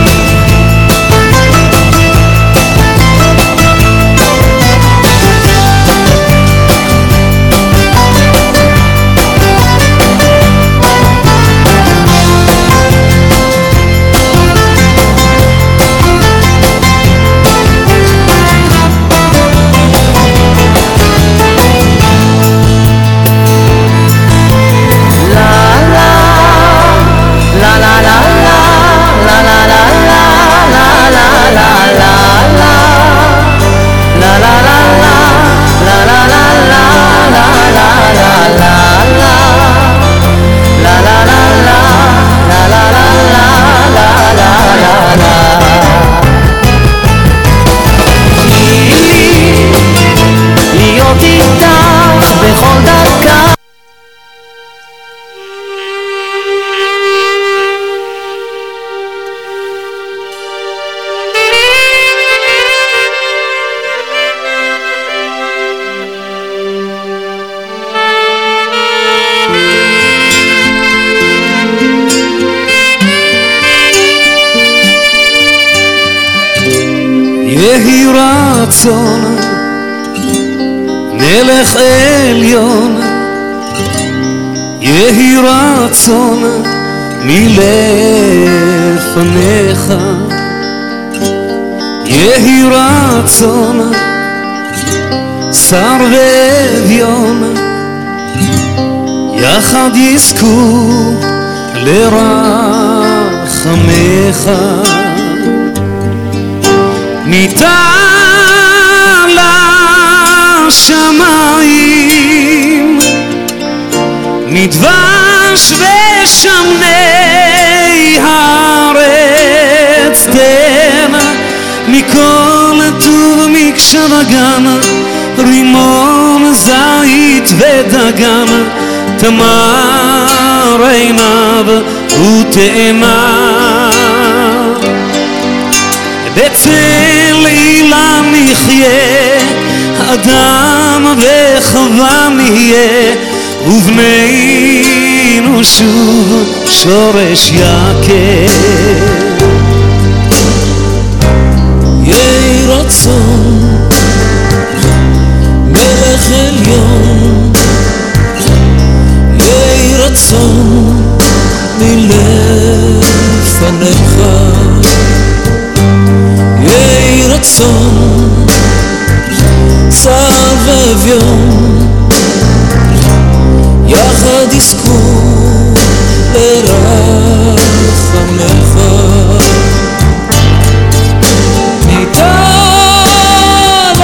יהי רצון מלך עליון, יהי רצון מלפניך, יהי רצון שר ואביון, יחד יזכו לרחמך. ניתן לשמיים נדבר ושמני הארץ תן מכל טוב מקשב אגם רימון זית ודגן תמר עיניו ותאנה בצל אילן נחיה אדם וחווה נהיה ובנינו שוב שורש יקר יהי רצון מלך עליון יהי רצון מלפניך יהי רצון צער ואביון יחד יזכו לרחמך ניתן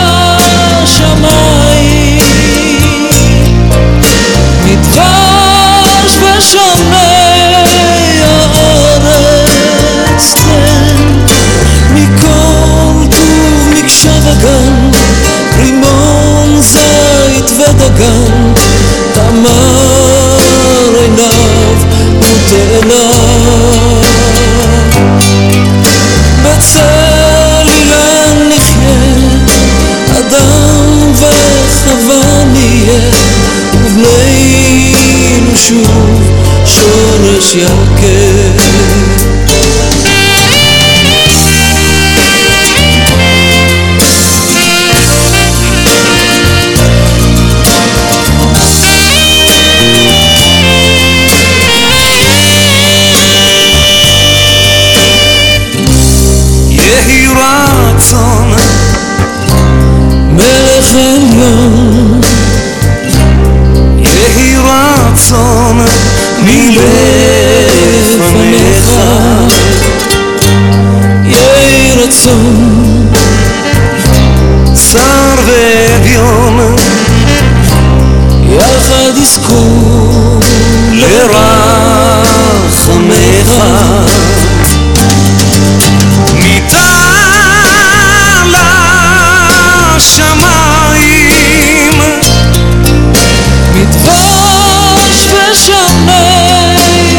השמיים נדבש ושמי הארץ תן מכל טוב מקשב אגן רימון זית ודגן תמר עיניו ותאנה בצל אילן נחיה אדם וחווה נהיה ובנינו שוב שורש יקר מלך עליון יהי רצון מלפניך יהי רצון צר ואביון יחד יזכו לרחמך השמיים מדבש ושמי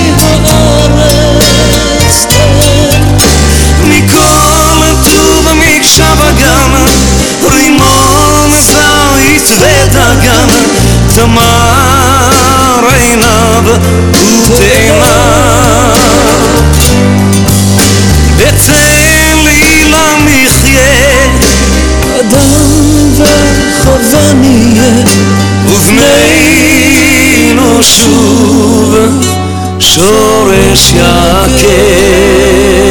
הארץ תן מכל טוב מקשב אגן רימון זית ודגן תמר עיניו ותאנה בצל אילן נחיה אדם וחווה נהיה ובנינו שוב שורש יקר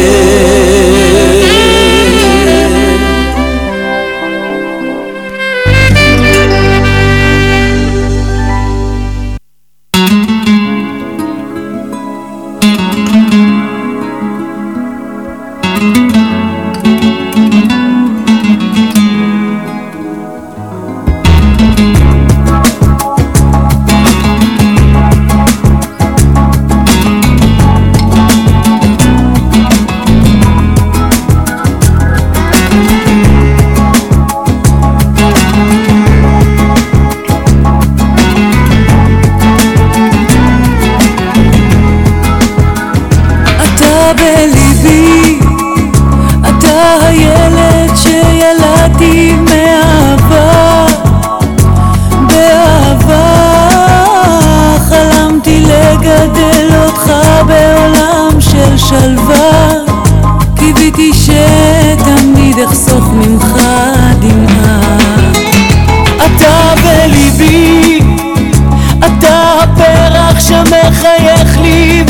מחייך לי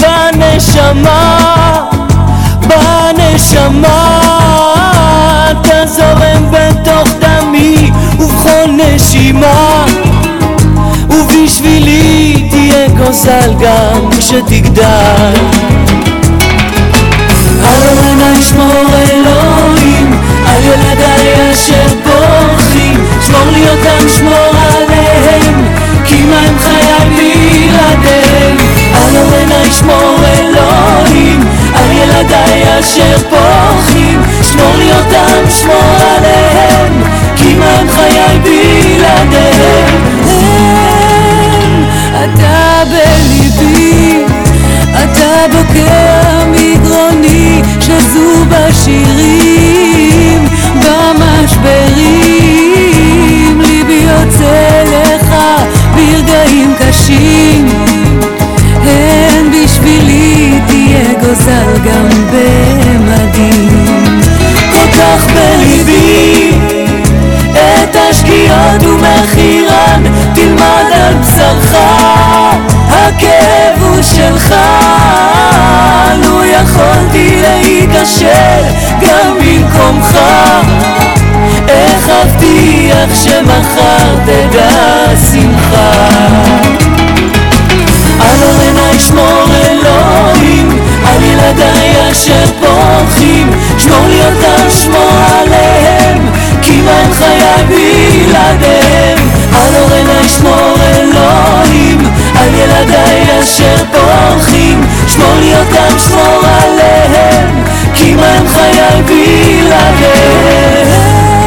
בנשמה אתה זורם בתוך דמי ובכל נשימה ובשבילי תהיה גוזל גם כשתגדל על עיני ישמור אלוהים על ילדיי אשר בורחים שמור לי אותם שמור עליהם כי מה הם חיי בלעדיהם בלעדיהם. אתה בליבי, אתה בוקע מגרוני, שזו בשירים, במשברים, ליבי יוצא לך ברגעים קשים, הן בשבילי תהיה גוזל גם במדים. כל כך בליבי את השגיאות ומחירן, תלמד על בשרך, הכאב הוא שלך. לו יכולתי להיכשל גם במקומך, איך אבטיח שמחר תדע שמחה. על אורנה ישמור אלוהים, על ילדיי אשר פורחים, שמור לי אותם, שמור עליהם, כי מה הם חיי בלעדיהם. על אורנה ישמור אלוהים, על ילדיי אשר פורחים, שמור לי אותם, שמור עליהם, כי מה הם חיי בלעדיהם.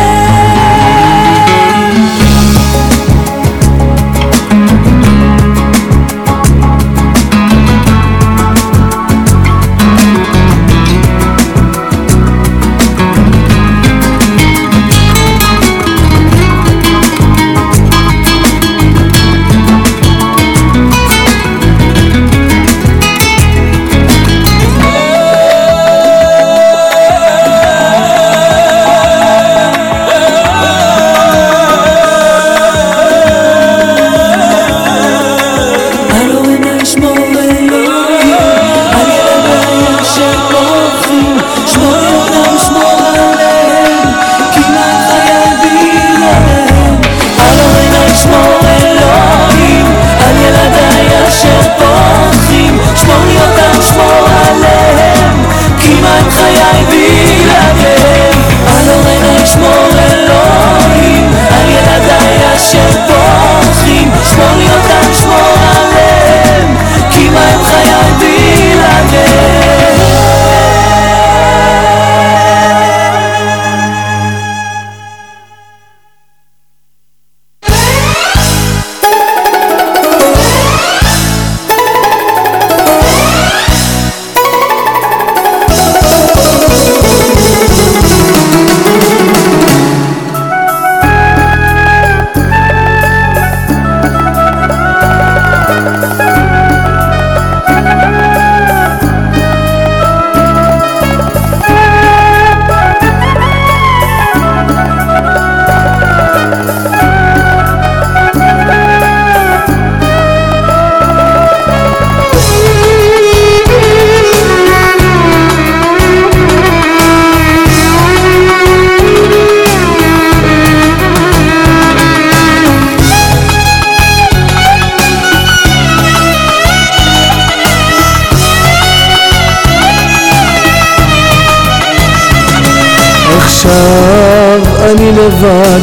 עכשיו אני לבד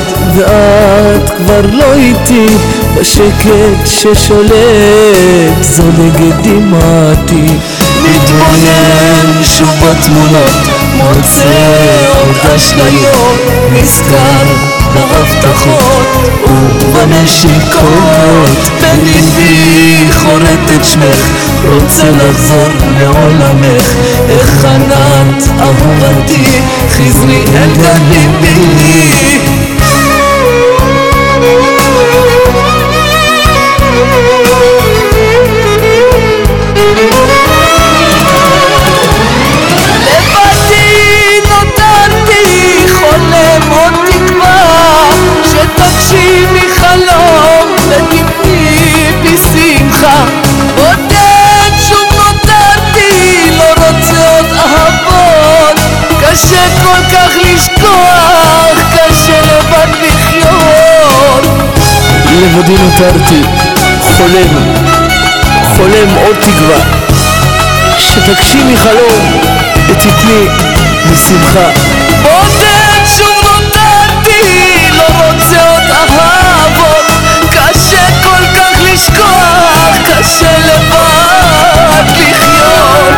ואת כבר לא איתי, בשקט ששולט זולגת דמעתי. מתבונן שוב בתמונות, מוצא עוד אשליות, נזכר בהבטחות ובנשיקות. בליבי חורט את שמך, רוצה לחזור לעולמך. איך ענת אהובתי, חזרי אל ליבי. לבדי נותרתי חולם עוד תקווה, שתגשימי חלום ותתני בי שמחה. עודד שוב נותרתי, לא רוצה עוד אהבות, קשה כל כך לשכוח, קשה לבד לחיות. לבדי נותרתי חולם, חולם עוד תקווה, שתגשימי חלום ותתני בשמחה. עודד שוב נותרתי, לא רוצה עוד אהבות, קשה כל כך לשכוח, קשה לבד לחיות.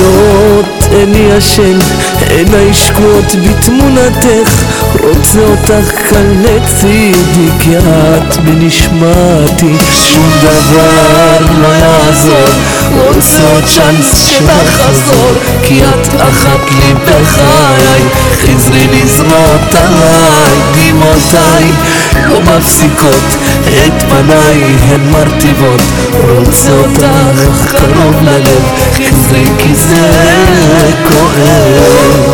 בלילות איני ישן, עיניי שקועות בתמונתך, רוצה אותך כאן לצידי, כי את בנשמתי, שום דבר לא יעזור, רוצה עוד צ'אנס שתחזור, כי את אחת לי בחיי, חזרי לזרות עליי, דמעותיי לא מפסיקות, את פניי הן מרטיבות, רוצה אותך קרוב ללב, חזרי כי זה כואב.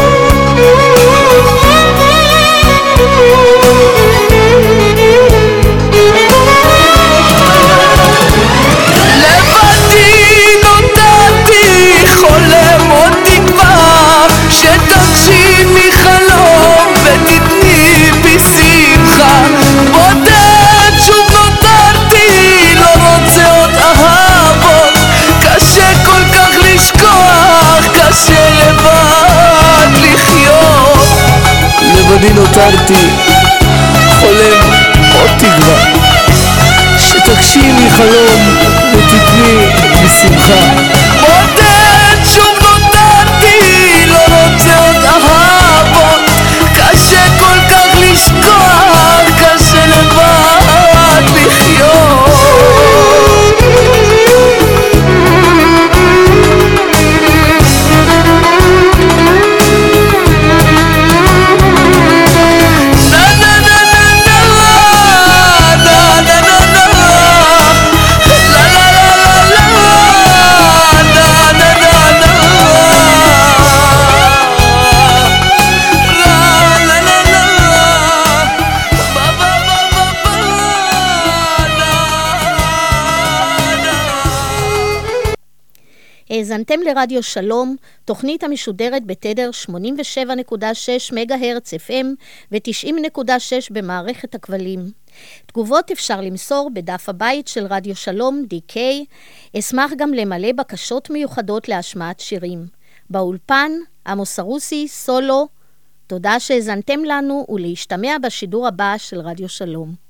חולם עוד תקווה שתגשימי חלום ותתני בי שמחה, בודד שוב נותרתי, לא רוצה עוד אהבות, קשה כל כך לשכוח, קשה לבד לחיות. לבדי נותרתי, חולם עוד תקווה שתגשימי חלום ותתני בי שמחה, בודד שוב נותרתי, לא רוצה עוד אהבות, קשה כל כך לשכוח, קשה לבד לחיות. האזנתם לרדיו שלום, תוכנית המשודרת בתדר 87.6 מגה-הרץ FM ו-90.6 במערכת הכבלים. תגובות אפשר למסור בדף הבית של רדיו שלום DK. אשמח גם למלא בקשות מיוחדות להשמעת שירים. באולפן, עמוס ארוסי, סולו. תודה שהאזנתם לנו ולהשתמע בשידור הבא של רדיו שלום.